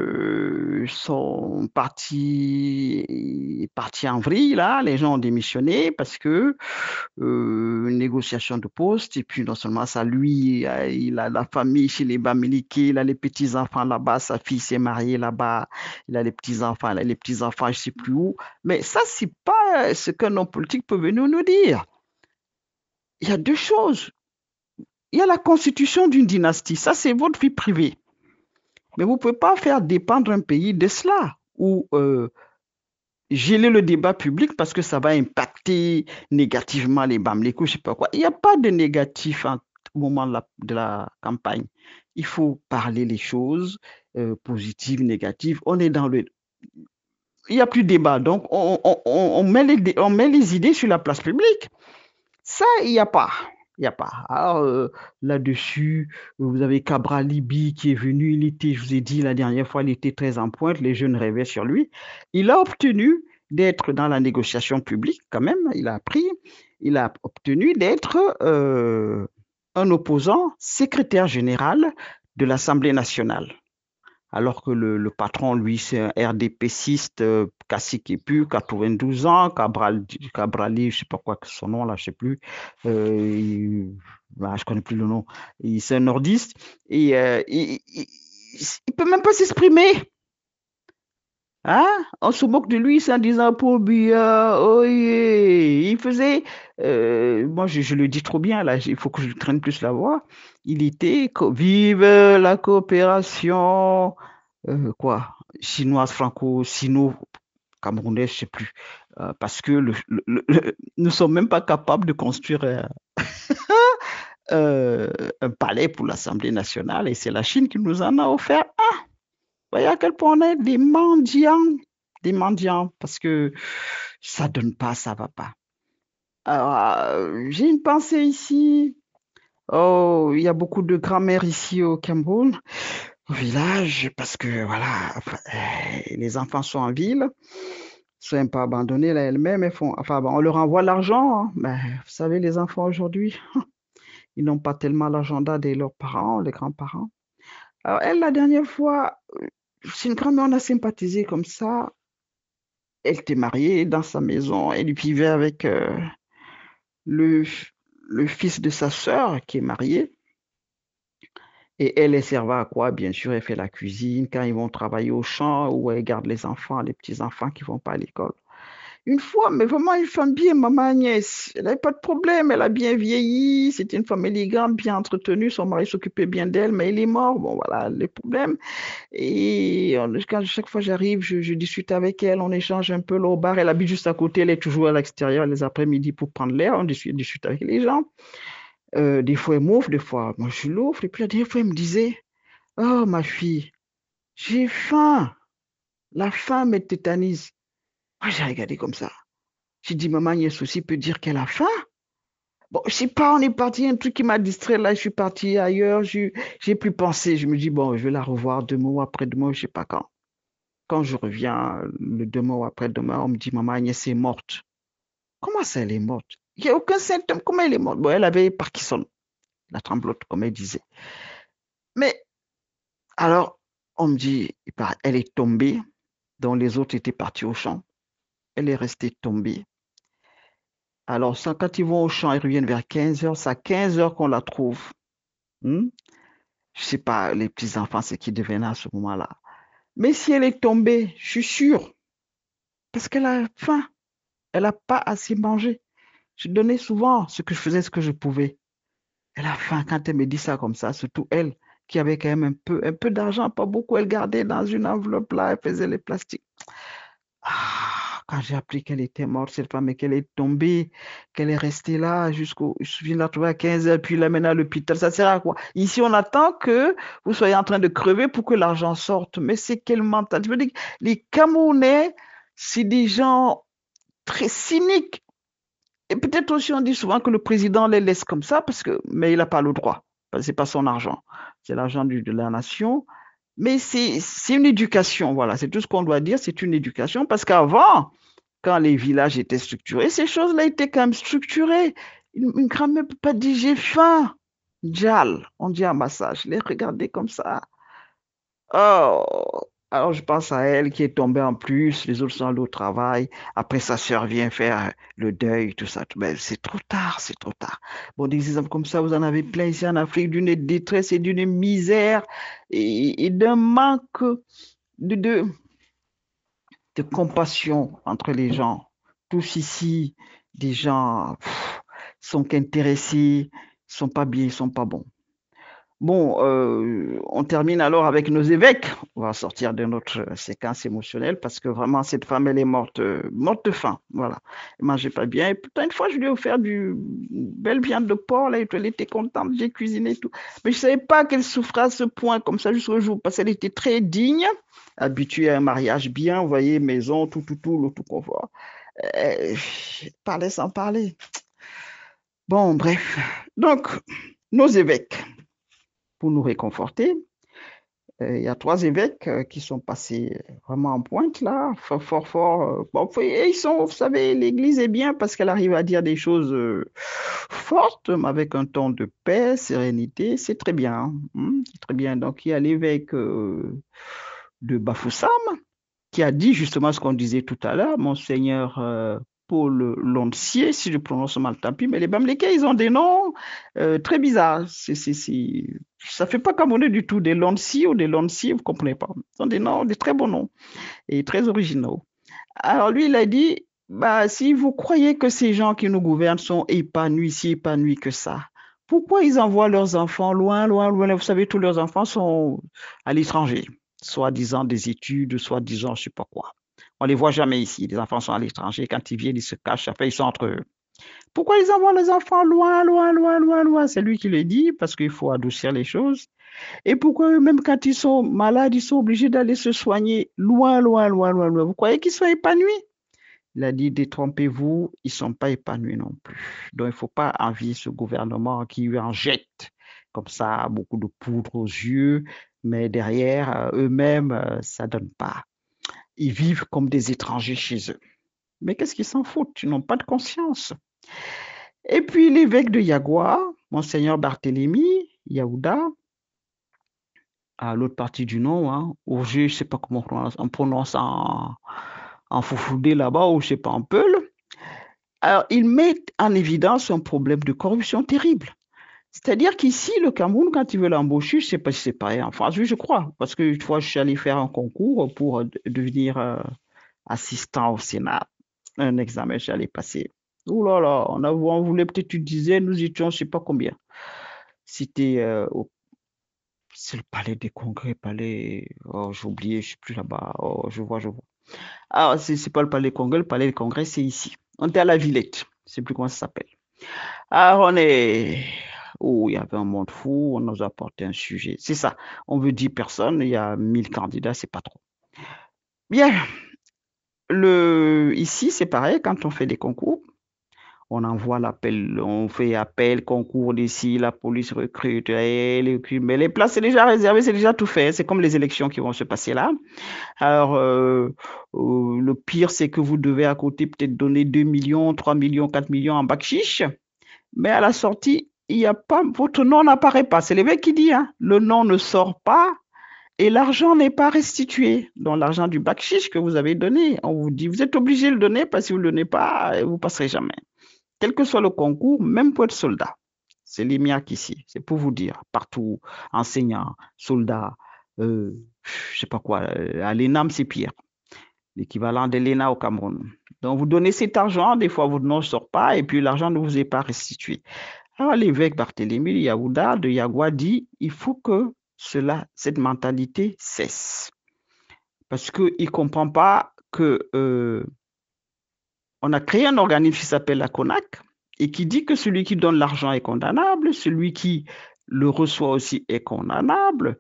son parti est parti en vrille, là, les gens ont démissionné parce que une négociation de poste, et puis non seulement ça, lui, il a la famille chez les Bamileke, il a les petits-enfants là-bas, sa fille s'est mariée là-bas, il a les petits-enfants, il a les petits-enfants, je sais plus où. Mais ça, c'est pas ce qu'un homme politique peut venir nous dire. Il y a deux choses. Il y a la constitution d'une dynastie, ça c'est votre vie privée. Mais vous ne pouvez pas faire dépendre un pays de cela ou geler le débat public parce que ça va impacter négativement les Bamileke, je ne sais pas quoi. Il n'y a pas de négatif au moment de la campagne. Il faut parler les choses positives, négatives. On est dans le... Il n'y a plus de débat. Donc, on met les idées sur la place publique. Ça, il n'y a pas. Il n'y a pas. Alors, là-dessus, vous avez Cabral Libi qui est venu. Il était, je vous ai dit la dernière fois, il était très en pointe. Les jeunes rêvaient sur lui. Il a obtenu d'être dans la négociation publique, quand même. Il a obtenu d'être un opposant secrétaire général de l'Assemblée nationale. Alors que le patron, lui, c'est un RDPciste, cacique et pu, 92 ans, Cabrali, je sais pas quoi que son nom là, je sais plus, je connais plus le nom. C'est un nordiste et il peut même pas s'exprimer. Hein? On se moque de lui en disant pour Biya, oh yeah. Il faisait, moi je le dis trop bien là, il faut que je traîne plus la voix. Il était vive la coopération, quoi, chinoise, franco-sino-camerounaise, je sais plus. Parce que nous ne sommes même pas capables de construire euh, un palais pour l'Assemblée nationale et c'est la Chine qui nous en a offert. Voyez à quel point on est des mendiants, parce que ça donne pas, ça va pas. Alors, j'ai une pensée ici. Oh, il y a beaucoup de grand-mères ici au Cameroun, au village, parce que voilà, enfin, les enfants sont en ville, sont un peu abandonnés là elles-mêmes, elles font, enfin, bon, on leur envoie l'argent, hein. Mais vous savez, les enfants aujourd'hui, ils n'ont pas tellement l'agenda de leurs parents, les grands-parents. Alors, elle, la dernière fois, c'est une grand-mère, on a sympathisé comme ça. Elle était mariée dans sa maison. Elle vivait avec le, le fils de sa sœur qui est marié. Et elle est servait à quoi? Bien sûr, elle fait la cuisine quand ils vont travailler au champ ou elle garde les enfants, les petits-enfants qui vont pas à l'école. Une fois, mais vraiment une femme bien, maman Agnès. Elle n'avait pas de problème, elle a bien vieilli. C'était une femme élégante, bien entretenue. Son mari s'occupait bien d'elle, mais il est mort. Bon, voilà, les problèmes. Et quand chaque fois j'arrive, je discute avec elle, on échange un peu là au bar. Elle habite juste à côté, elle est toujours à l'extérieur les après-midi pour prendre l'air. On discute avec les gens. Des fois, elle m'offre, des fois, moi je l'offre. Et puis la dernière fois, elle me disait, oh ma fille, j'ai faim. La faim me tétanise. Moi, j'ai regardé comme ça. J'ai dit, maman, il y a un souci, peut dire qu'elle a faim. Bon, je sais pas, on est parti, un truc qui m'a distrait là, je suis parti ailleurs, j'ai plus pensé. Je me dis, bon, je vais la revoir demain ou après-demain, je sais pas quand. Quand je reviens le demain ou après-demain, on me dit, maman Agnès est morte. Comment ça, elle est morte? Il n'y a aucun symptôme. Comment elle est morte? Bon, elle avait Parkinson, la tremblote, comme elle disait. Mais alors, on me dit, elle est tombée, dont les autres étaient partis au champ. Elle est restée tombée. Alors, ça, quand ils vont au champ, ils reviennent vers 15 heures. C'est à 15 heures qu'on la trouve. Hmm? Je sais pas, les petits-enfants, ce qu'ils devenaient à ce moment-là. Mais si elle est tombée, je suis sûr, parce qu'elle a faim. Elle n'a pas assez mangé. Je donnais souvent ce que je faisais, ce que je pouvais. Elle a faim quand elle me dit ça comme ça, surtout elle, qui avait quand même un peu d'argent, pas beaucoup, elle gardait dans une enveloppe là, elle faisait les plastiques. Ah, quand j'ai appris qu'elle était morte, cette femme, et qu'elle est tombée, qu'elle est restée là je viens de la trouver à 15 heures, puis la mener à l'hôpital, ça sert à quoi? Ici, on attend que vous soyez en train de crever pour que l'argent sorte. Mais c'est quel mental? Je veux dire, les Camerounais, c'est des gens très cyniques. Et peut-être aussi, on dit souvent que le président les laisse comme ça, mais il n'a pas le droit. Parce que c'est pas son argent. C'est l'argent de la nation. Mais c'est une éducation, voilà. C'est tout ce qu'on doit dire, c'est une éducation. Parce qu'avant, quand les villages étaient structurés, ces choses-là étaient quand même structurées. Une grand-mère ne peut pas dire j'ai faim. Djal, on dit un massage. Les regarder comme ça. Oh, alors je pense à elle qui est tombée en plus, les autres sont allés au travail. Après, sa sœur vient faire le deuil, tout ça. Mais c'est trop tard, c'est trop tard. Bon, des exemples comme ça, vous en avez plein ici en Afrique, d'une détresse et d'une misère et d'un manque de, de, de compassion entre les gens. Tous ici, des gens sont qu'intéressés, sont pas bien, ils sont pas bons. Bon, on termine alors avec nos évêques. On va sortir de notre séquence émotionnelle parce que vraiment, cette femme, elle est morte, morte de faim. Voilà. Elle mangeait pas bien. Et pourtant, une fois, je lui ai offert du belle viande de porc, là, et elle était contente, j'ai cuisiné et tout. Mais je savais pas qu'elle souffrait à ce point, comme ça, jusqu'au jour, parce qu'elle était très digne, habituée à un mariage bien, vous voyez, maison, tout, le tout confort. Parlait sans parler. Bon, bref. Donc, nos évêques, pour nous réconforter, il y a trois évêques qui sont passés vraiment en pointe là, fort, fort, fort. Bon, et ils sont, vous savez, l'Église est bien parce qu'elle arrive à dire des choses fortes, mais avec un ton de paix, sérénité. C'est très bien, hein. C'est très bien. Donc, il y a l'évêque de Bafoussam qui a dit justement ce qu'on disait tout à l'heure, Monseigneur Paul Loncier, si je prononce mal, tant pis, mais les Bamileke, ils ont des noms très bizarres. Ça ne fait pas camerounais du tout, des Lonci ou des Loncier, vous ne comprenez pas. Ils ont des noms, des très bons noms et très originaux. Alors lui, il a dit, bah, si vous croyez que ces gens qui nous gouvernent sont épanouis, si épanouis que ça, pourquoi ils envoient leurs enfants loin, loin, loin? Vous savez, tous leurs enfants sont à l'étranger, soi-disant des études, soi-disant je sais pas quoi. On les voit jamais ici. Les enfants sont à l'étranger. Quand ils viennent, ils se cachent. Après, ils sont entre eux. Pourquoi ils envoient les enfants loin, loin, loin, loin, loin? C'est lui qui le dit parce qu'il faut adoucir les choses. Et pourquoi eux-mêmes, quand ils sont malades, ils sont obligés d'aller se soigner loin, loin, loin, loin, loin? Vous croyez qu'ils sont épanouis? Il a dit, détrompez-vous, ils ne sont pas épanouis non plus. Donc, il ne faut pas envier ce gouvernement qui lui en jette comme ça beaucoup de poudre aux yeux, mais derrière, eux-mêmes, ça ne donne pas. Ils vivent comme des étrangers chez eux. Mais qu'est-ce qu'ils s'en foutent? Ils n'ont pas de conscience. Et puis l'évêque de Yagua, Monseigneur Barthélemy, Yaouda, à l'autre partie du nom, hein, je ne sais pas comment on prononce en foufoudé là-bas, ou je ne sais pas, en peul. Alors, il met en évidence un problème de corruption terrible. C'est-à-dire qu'ici, le Cameroun, quand il veut l'embaucher, je ne sais pas si c'est pareil en France, oui, je crois, parce qu'une fois, je suis allé faire un concours pour devenir assistant au Sénat, un examen, j'allais passer. Ouh là là, on voulait peut-être une dizaine, nous étions, je ne sais pas combien. C'était c'est le palais des congrès, palais, oh, j'ai oublié, je ne suis plus là-bas, oh, je vois, je vois. Ah, c'est pas le palais des congrès, c'est ici. On était à la Villette, je ne sais plus comment ça s'appelle. Ah, on est. Oh, il y avait un monde fou, on nous a apporté un sujet. C'est ça, on veut 10 personnes, il y a 1000 candidats, c'est pas trop. Bien, ici, c'est pareil, quand on fait des concours, on envoie l'appel, on fait appel, concours d'ici, la police recrute, mais les places, c'est déjà réservé, c'est déjà tout fait. C'est comme les élections qui vont se passer là. Alors, le pire, c'est que vous devez à côté peut-être donner 2 millions, 3 millions, 4 millions en bac chiche. Mais à la sortie, il y a pas, votre nom n'apparaît pas. C'est l'évêque qui dit, hein, le nom ne sort pas et l'argent n'est pas restitué. Donc l'argent du bac chiche que vous avez donné, on vous dit, vous êtes obligé de le donner parce que si vous ne le donnez pas, vous ne passerez jamais. Quel que soit le concours, même pour être soldat. C'est l'IMIAC ici, c'est pour vous dire, partout, enseignants, soldats, euh, je sais pas quoi, à l'ENAM c'est pire, l'équivalent de l'ENA au Cameroun. Donc vous donnez cet argent, des fois votre nom ne sort pas et puis l'argent ne vous est pas restitué. Alors l'évêque Barthélemy Yaouda de Yagua dit il faut que cette mentalité cesse. Parce qu'il ne comprend pas que on a créé un organisme qui s'appelle la CONAC et qui dit que celui qui donne l'argent est condamnable, celui qui le reçoit aussi est condamnable.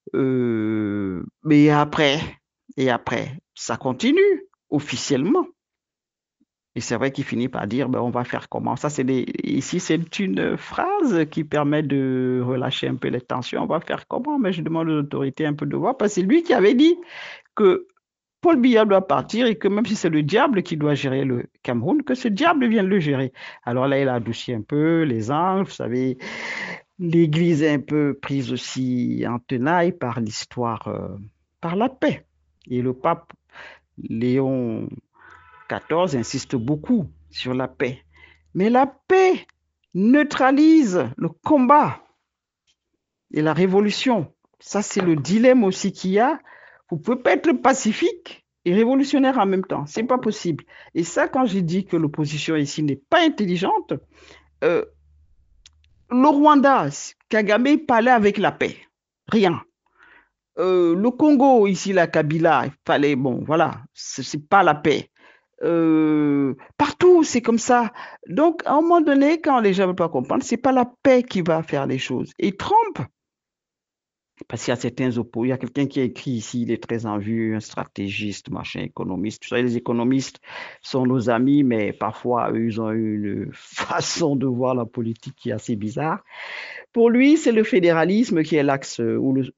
Mais après, ça continue officiellement. Et c'est vrai qu'il finit par dire, ben, on va faire comment? Ici, c'est une phrase qui permet de relâcher un peu les tensions. On va faire comment? Mais je demande aux autorités un peu de voir, parce que c'est lui qui avait dit que Paul Biya doit partir et que même si c'est le diable qui doit gérer le Cameroun, que ce diable vienne le gérer. Alors là, il a adouci un peu les angles, vous savez. l'Église est un peu prise aussi en tenaille par l'histoire, par la paix. Et le pape Léon XIV insiste beaucoup sur la paix. Mais la paix neutralise le combat et la révolution. Ça, c'est le dilemme aussi qu'il y a. Vous ne pouvez pas être pacifique et révolutionnaire en même temps. C'est pas possible. Et ça, quand j'ai dit que l'opposition ici n'est pas intelligente, euh, le Rwanda, Kagame parlait avec la paix. Rien. Le Congo, ici, la Kabila, il fallait, bon, voilà, c'est pas la paix. Partout, c'est comme ça. Donc, à un moment donné, quand les gens ne veulent pas comprendre, c'est pas la paix qui va faire les choses. Et Trump, parce qu'il y a certains opposants, il y a quelqu'un qui a écrit ici, il est très en vue, un stratégiste, machin, économiste. Vous savez, les économistes sont nos amis, mais parfois, eux, ils ont une façon de voir la politique qui est assez bizarre. Pour lui, c'est le fédéralisme qui est l'axe ou le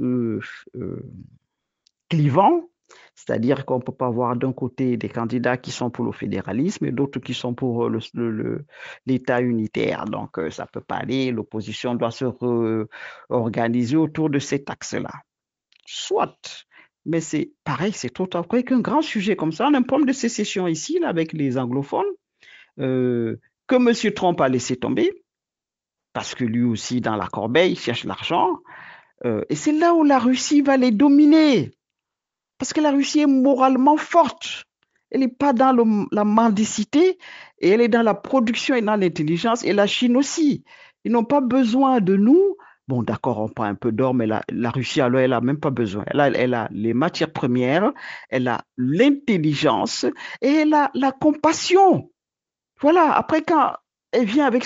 clivant, c'est-à-dire qu'on ne peut pas avoir d'un côté des candidats qui sont pour le fédéralisme et d'autres qui sont pour l'État unitaire. Donc, ça ne peut pas aller. L'opposition doit se réorganiser autour de cet axe-là. Soit, mais c'est pareil, c'est tout après qu'un grand sujet comme ça. On a un problème de sécession ici, là, avec les anglophones, euh, que M. Trump a laissé tomber, parce que lui aussi, dans la corbeille, il cherche l'argent. Et c'est là où la Russie va les dominer. Parce que la Russie est moralement forte. Elle n'est pas dans la mendicité, et elle est dans la production et dans l'intelligence, et la Chine aussi. Ils n'ont pas besoin de nous. Bon, d'accord, on prend un peu d'or, mais la Russie, alors, elle n'a même pas besoin. Elle a les matières premières, elle a l'intelligence et elle a la compassion. Voilà, après, quand elle vient avec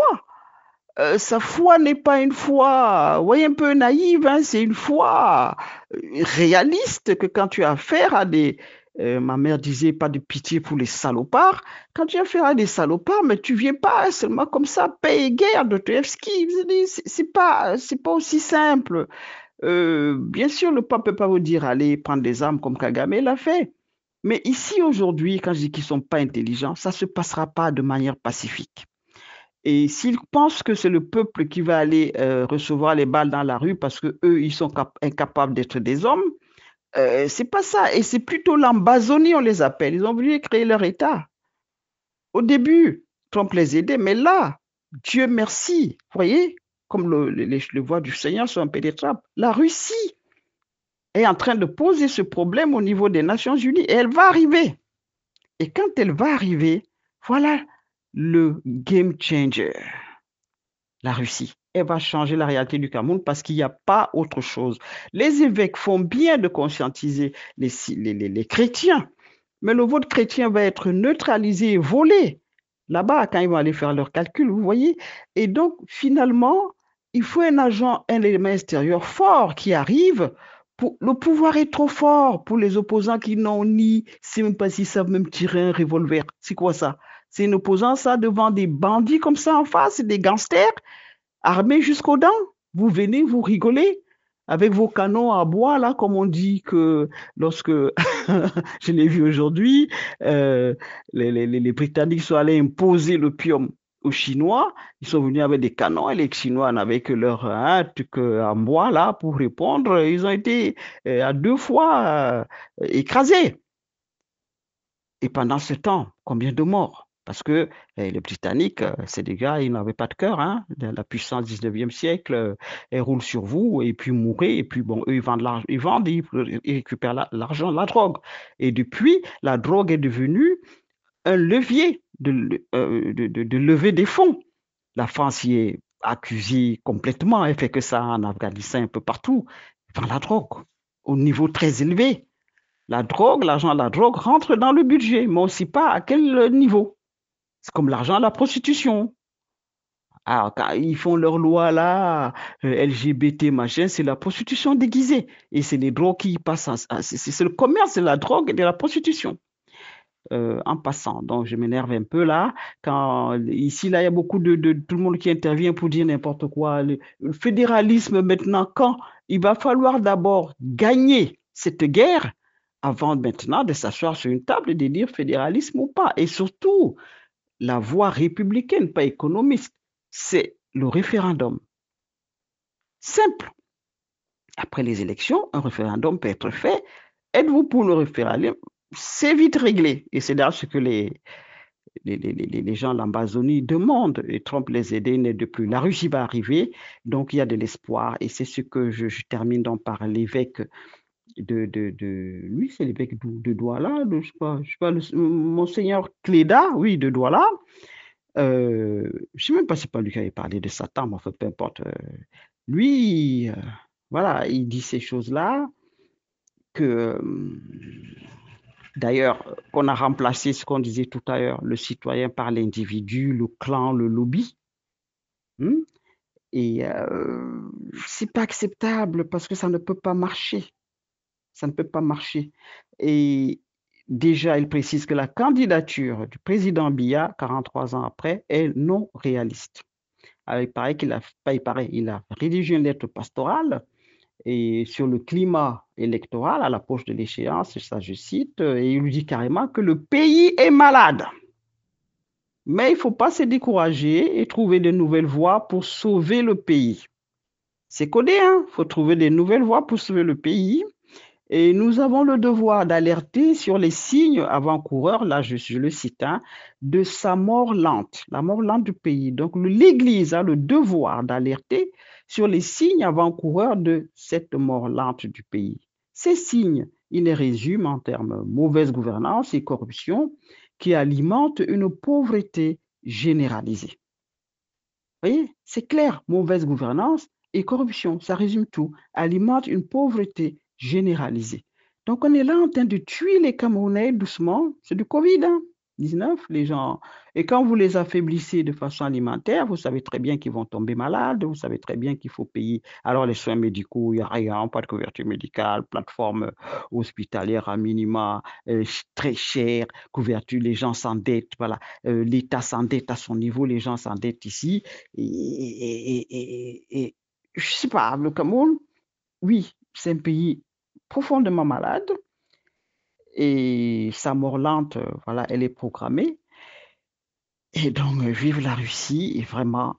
sa foi n'est pas une foi, vous voyez, un peu naïve, hein, c'est une foi réaliste que quand tu as affaire à des... ma mère disait pas de pitié pour les salopards. Quand tu as affaire à des salopards, mais tu viens pas seulement comme ça, paix et guerre de Dostoevsky. C'est pas aussi simple. Bien sûr, le pape peut pas vous dire allez prendre des armes comme Kagame l'a fait. Mais ici, aujourd'hui, quand je dis qu'ils sont pas intelligents, ça se passera pas de manière pacifique. Et s'ils pensent que c'est le peuple qui va aller recevoir les balles dans la rue parce que eux, ils sont incapables d'être des hommes, c'est pas ça. Et c'est plutôt l'Ambazonie, on les appelle. Ils ont voulu créer leur État. Au début, Trump les aidait, mais là, Dieu merci, vous voyez, comme les voix du Seigneur sont impénétrables. La Russie est en train de poser ce problème au niveau des Nations Unies et elle va arriver. Et quand elle va arriver, voilà le game changer. La Russie. Elle va changer la réalité du Cameroun parce qu'il n'y a pas autre chose. Les évêques font bien de conscientiser les chrétiens, mais le vote chrétien va être neutralisé et volé là-bas quand ils vont aller faire leurs calculs, vous voyez. Et donc, finalement, il faut un agent, un élément extérieur fort qui arrive. Le pouvoir est trop fort pour les opposants qui n'ont ni, c'est même pas s'ils savent même tirer un revolver. C'est quoi ça? C'est un opposant, ça, devant des bandits comme ça en face, des gangsters armés jusqu'aux dents. Vous venez, vous rigolez avec vos canons à bois, là, comme on dit que lorsque, je l'ai vu aujourd'hui, euh, les Britanniques sont allés imposer l'opium aux Chinois. Ils sont venus avec des canons et les Chinois n'avaient que leur truc en bois, là, pour répondre. Ils ont été à deux fois écrasés. Et pendant ce temps, combien de morts? Parce que les Britanniques, c'est des gars, ils n'avaient pas de cœur. Hein? La puissance du 19e siècle, elle roule sur vous et puis mourrez. Et puis, bon, eux, ils vendent, ils récupèrent l'argent, la drogue. Et depuis, la drogue est devenue un levier de lever des fonds. La France y est accusée complètement. Elle fait que ça en Afghanistan, un peu partout. Elle vend la drogue au niveau très élevé. La drogue, l'argent de la drogue rentre dans le budget, mais aussi pas à quel niveau. C'est comme l'argent de la prostitution. Alors, quand ils font leur loi là, LGBT, machin, c'est la prostitution déguisée. Et c'est les drogues qui passent. C'est le commerce de la drogue et de la prostitution en passant. Donc, je m'énerve un peu là. Quand ici, là, il y a beaucoup de tout le monde qui intervient pour dire n'importe quoi. Le fédéralisme, maintenant, quand il va falloir d'abord gagner cette guerre avant maintenant de s'asseoir sur une table et de dire fédéralisme ou pas. Et surtout, la voie républicaine, pas économiste, c'est le référendum. Simple. Après les élections, un référendum peut être fait. Êtes-vous pour le référendum? C'est vite réglé. Et c'est d'ailleurs ce que les gens de l'Amazonie demandent. Et Trump les aider n'est de plus. La Russie va arriver, donc il y a de l'espoir. Et c'est ce que je termine donc par l'évêque lui, c'est l'évêque de Douala, je sais pas Monseigneur Cléda, oui, de Douala. Je sais même pas si c'est pas lui qui avait parlé de Satan, mais enfin, peu importe. Lui, voilà, il dit ces choses-là que, d'ailleurs, qu'on a remplacé ce qu'on disait tout à l'heure, le citoyen par l'individu, le clan, le lobby. Hein. Et c'est pas acceptable parce que ça ne peut pas marcher. Ça ne peut pas marcher. Et déjà, il précise que la candidature du président Biya, 43 ans après, est non réaliste. Alors, il paraît qu'il a, pas il paraît, il a rédigé une lettre pastorale et sur le climat électoral à l'approche de l'échéance, ça je cite, et il lui dit carrément que le pays est malade. Mais il ne faut pas se décourager et trouver de nouvelles voies pour sauver le pays. C'est codé, hein? Il faut trouver de nouvelles voies pour sauver le pays. Et nous avons le devoir d'alerter sur les signes avant-coureurs, là je le cite, hein, de sa mort lente, la mort lente du pays. Donc l'Église a le devoir d'alerter sur les signes avant-coureurs de cette mort lente du pays. Ces signes, il les résume en termes mauvaise gouvernance et corruption qui alimentent une pauvreté généralisée. Vous voyez, c'est clair, mauvaise gouvernance et corruption, ça résume tout, alimente une pauvreté généralisée. Donc on est là en train de tuer les Camerounais doucement, c'est du Covid-19, les gens. Et quand vous les affaiblissez de façon alimentaire, vous savez très bien qu'ils vont tomber malades, vous savez très bien qu'il faut payer. Alors les soins médicaux, il n'y a rien, pas de couverture médicale, plateforme hospitalière à minima, très chère, couverture, les gens s'endettent, voilà. L'État s'endette à son niveau, les gens s'endettent ici. Et je ne sais pas, le Cameroun, oui, c'est un pays profondément malade et sa mort lente, voilà, elle est programmée. Et donc, vive la Russie et vraiment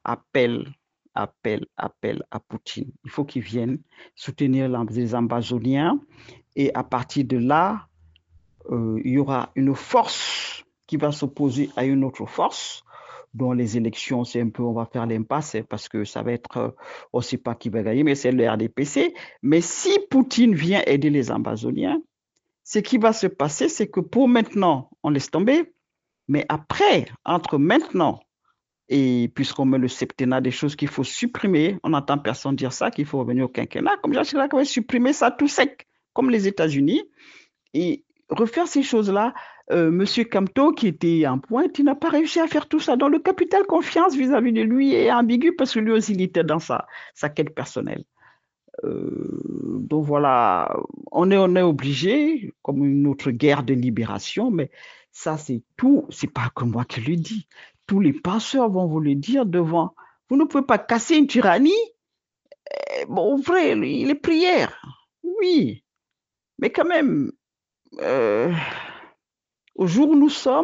appel à Poutine. Il faut qu'il vienne soutenir les Amazoniens et à partir de là, il y aura une force qui va s'opposer à une autre force dont les élections, c'est un peu, on va faire l'impasse parce que ça va être, on ne sait pas qui va gagner, mais c'est le RDPC. Mais si Poutine vient aider les Amazoniens, ce qui va se passer, c'est que pour maintenant, on laisse tomber, mais après, entre maintenant et puisqu'on met le septennat des choses qu'il faut supprimer, on n'entend personne dire ça, qu'il faut revenir au quinquennat, comme Jacques Chirac avait supprimé ça tout sec, comme les États-Unis. Et refaire ces choses-là, Monsieur Camteau, qui était en pointe, il n'a pas réussi à faire tout ça. Donc le capital confiance vis-à-vis de lui est ambigu parce que lui aussi, il était dans sa quête personnelle. Donc voilà, on est obligé, comme une autre guerre de libération, mais ça c'est tout, c'est pas que moi qui le dis. Tous les penseurs vont vous le dire devant. Vous ne pouvez pas casser une tyrannie. Bon, vrai, les prières, oui, mais quand même, euh, au jour où nous sommes,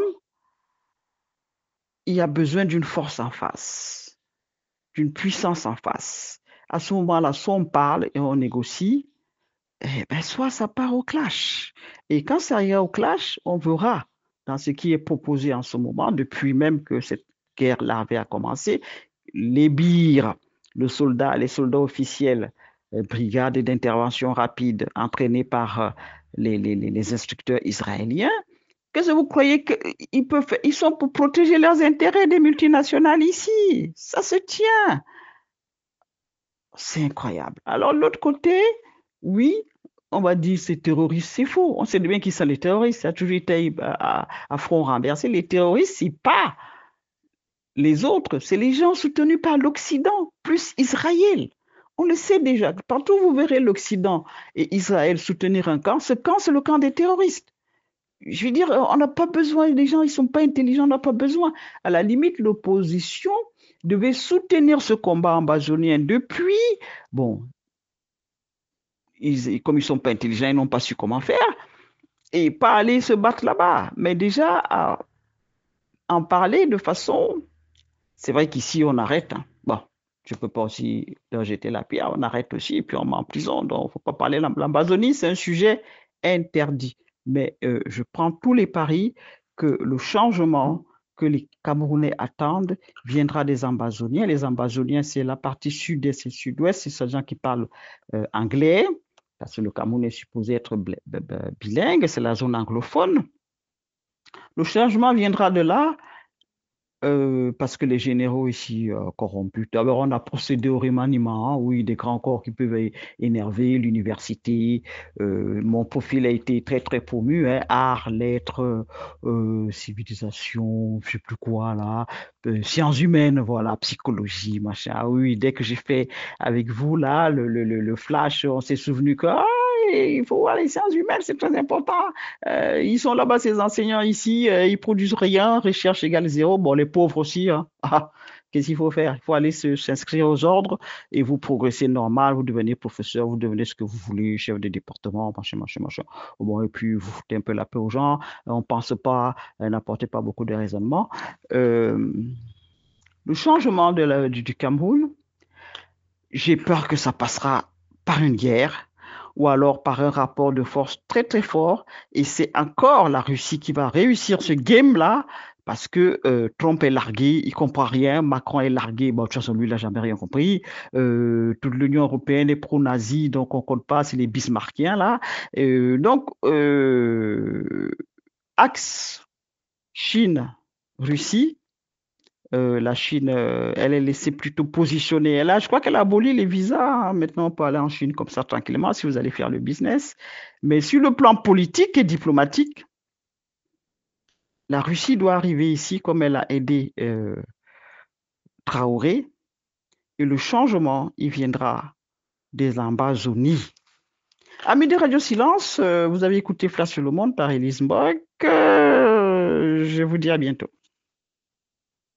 il y a besoin d'une force en face, d'une puissance en face. À ce moment-là, soit on parle et on négocie, eh ben, soit ça part au clash. Et quand ça ira au clash, on verra dans ce qui est proposé en ce moment, depuis même que cette guerre larvée a commencé, les BIR, les soldats officiels, brigades d'intervention rapide entraînés par les instructeurs israéliens, qu'est-ce que vous croyez qu'ils peuvent faire? Ils sont pour protéger leurs intérêts des multinationales ici. Ça se tient. C'est incroyable. Alors, de l'autre côté, oui, on va dire c'est terroriste, c'est faux. On sait bien qui sont les terroristes. Ça a toujours été à front renversé. Les terroristes, c'est pas les autres, c'est les gens soutenus par l'Occident, plus Israël. On le sait déjà. Partout où vous verrez l'Occident et Israël soutenir un camp, ce camp, c'est le camp des terroristes. Je veux dire, on n'a pas besoin, les gens, ils ne sont pas intelligents, on n'a pas besoin. À la limite, l'opposition devait soutenir ce combat ambazonien depuis, bon, comme ils ne sont pas intelligents, ils n'ont pas su comment faire, et pas aller se battre là-bas, mais déjà en parler de façon, c'est vrai qu'ici on arrête, hein. Bon, Je ne peux pas aussi leur jeter la pierre, on arrête aussi et puis on met en prison. Donc, il ne faut pas parler. L'Amazonie, c'est un sujet interdit. Mais je prends tous les paris que le changement que les Camerounais attendent viendra des Amazoniens. Les Amazoniens, c'est la partie sud-est et sud-ouest, c'est ces gens qui parlent anglais, parce que le Cameroun est supposé être bilingue, c'est la zone anglophone. Le changement viendra de là parce que les généraux ici corrompus, d'abord on a procédé au remaniement, hein, oui, des grands corps qui peuvent énerver l'université. Mon profil a été très très promu, hein, arts, lettres, civilisation, je sais plus quoi là, sciences humaines, voilà, psychologie, machin. Ah oui, dès que j'ai fait avec vous là, le flash, on s'est souvenu que il faut voir les sciences humaines, c'est très important. Ils sont là-bas, ces enseignants ici, ils produisent rien, recherche égale zéro. Bon, les pauvres aussi, hein. Ah, qu'est-ce qu'il faut faire? Il faut aller s'inscrire aux ordres et vous progressez normal, vous devenez professeur, vous devenez ce que vous voulez, chef de département, machin, machin, machin. Bon, et puis vous foutez un peu la paix aux gens, on ne pense pas, n'apportez pas beaucoup de raisonnement. Euh, le changement du Cameroun, j'ai peur que ça passera par une guerre ou alors par un rapport de force très très fort. Et c'est encore la Russie qui va réussir ce game-là parce que Trump est largué, il ne comprend rien. Macron est largué, bon, de toute façon, lui, il n'a jamais rien compris. Toute l'Union européenne est pro-nazi, donc on ne compte pas, c'est les bismarckiens là. Axe Chine-Russie. La Chine, elle est laissée plutôt positionnée. Je crois qu'elle a aboli les visas, hein. Maintenant, on peut aller en Chine comme ça tranquillement si vous allez faire le business. Mais sur le plan politique et diplomatique, la Russie doit arriver ici comme elle a aidé Traoré. Et le changement, il viendra des Ambazonie. Amis de Radio Silence, vous avez écouté Flash sur le monde par Elise Mbok. Je vous dis à bientôt.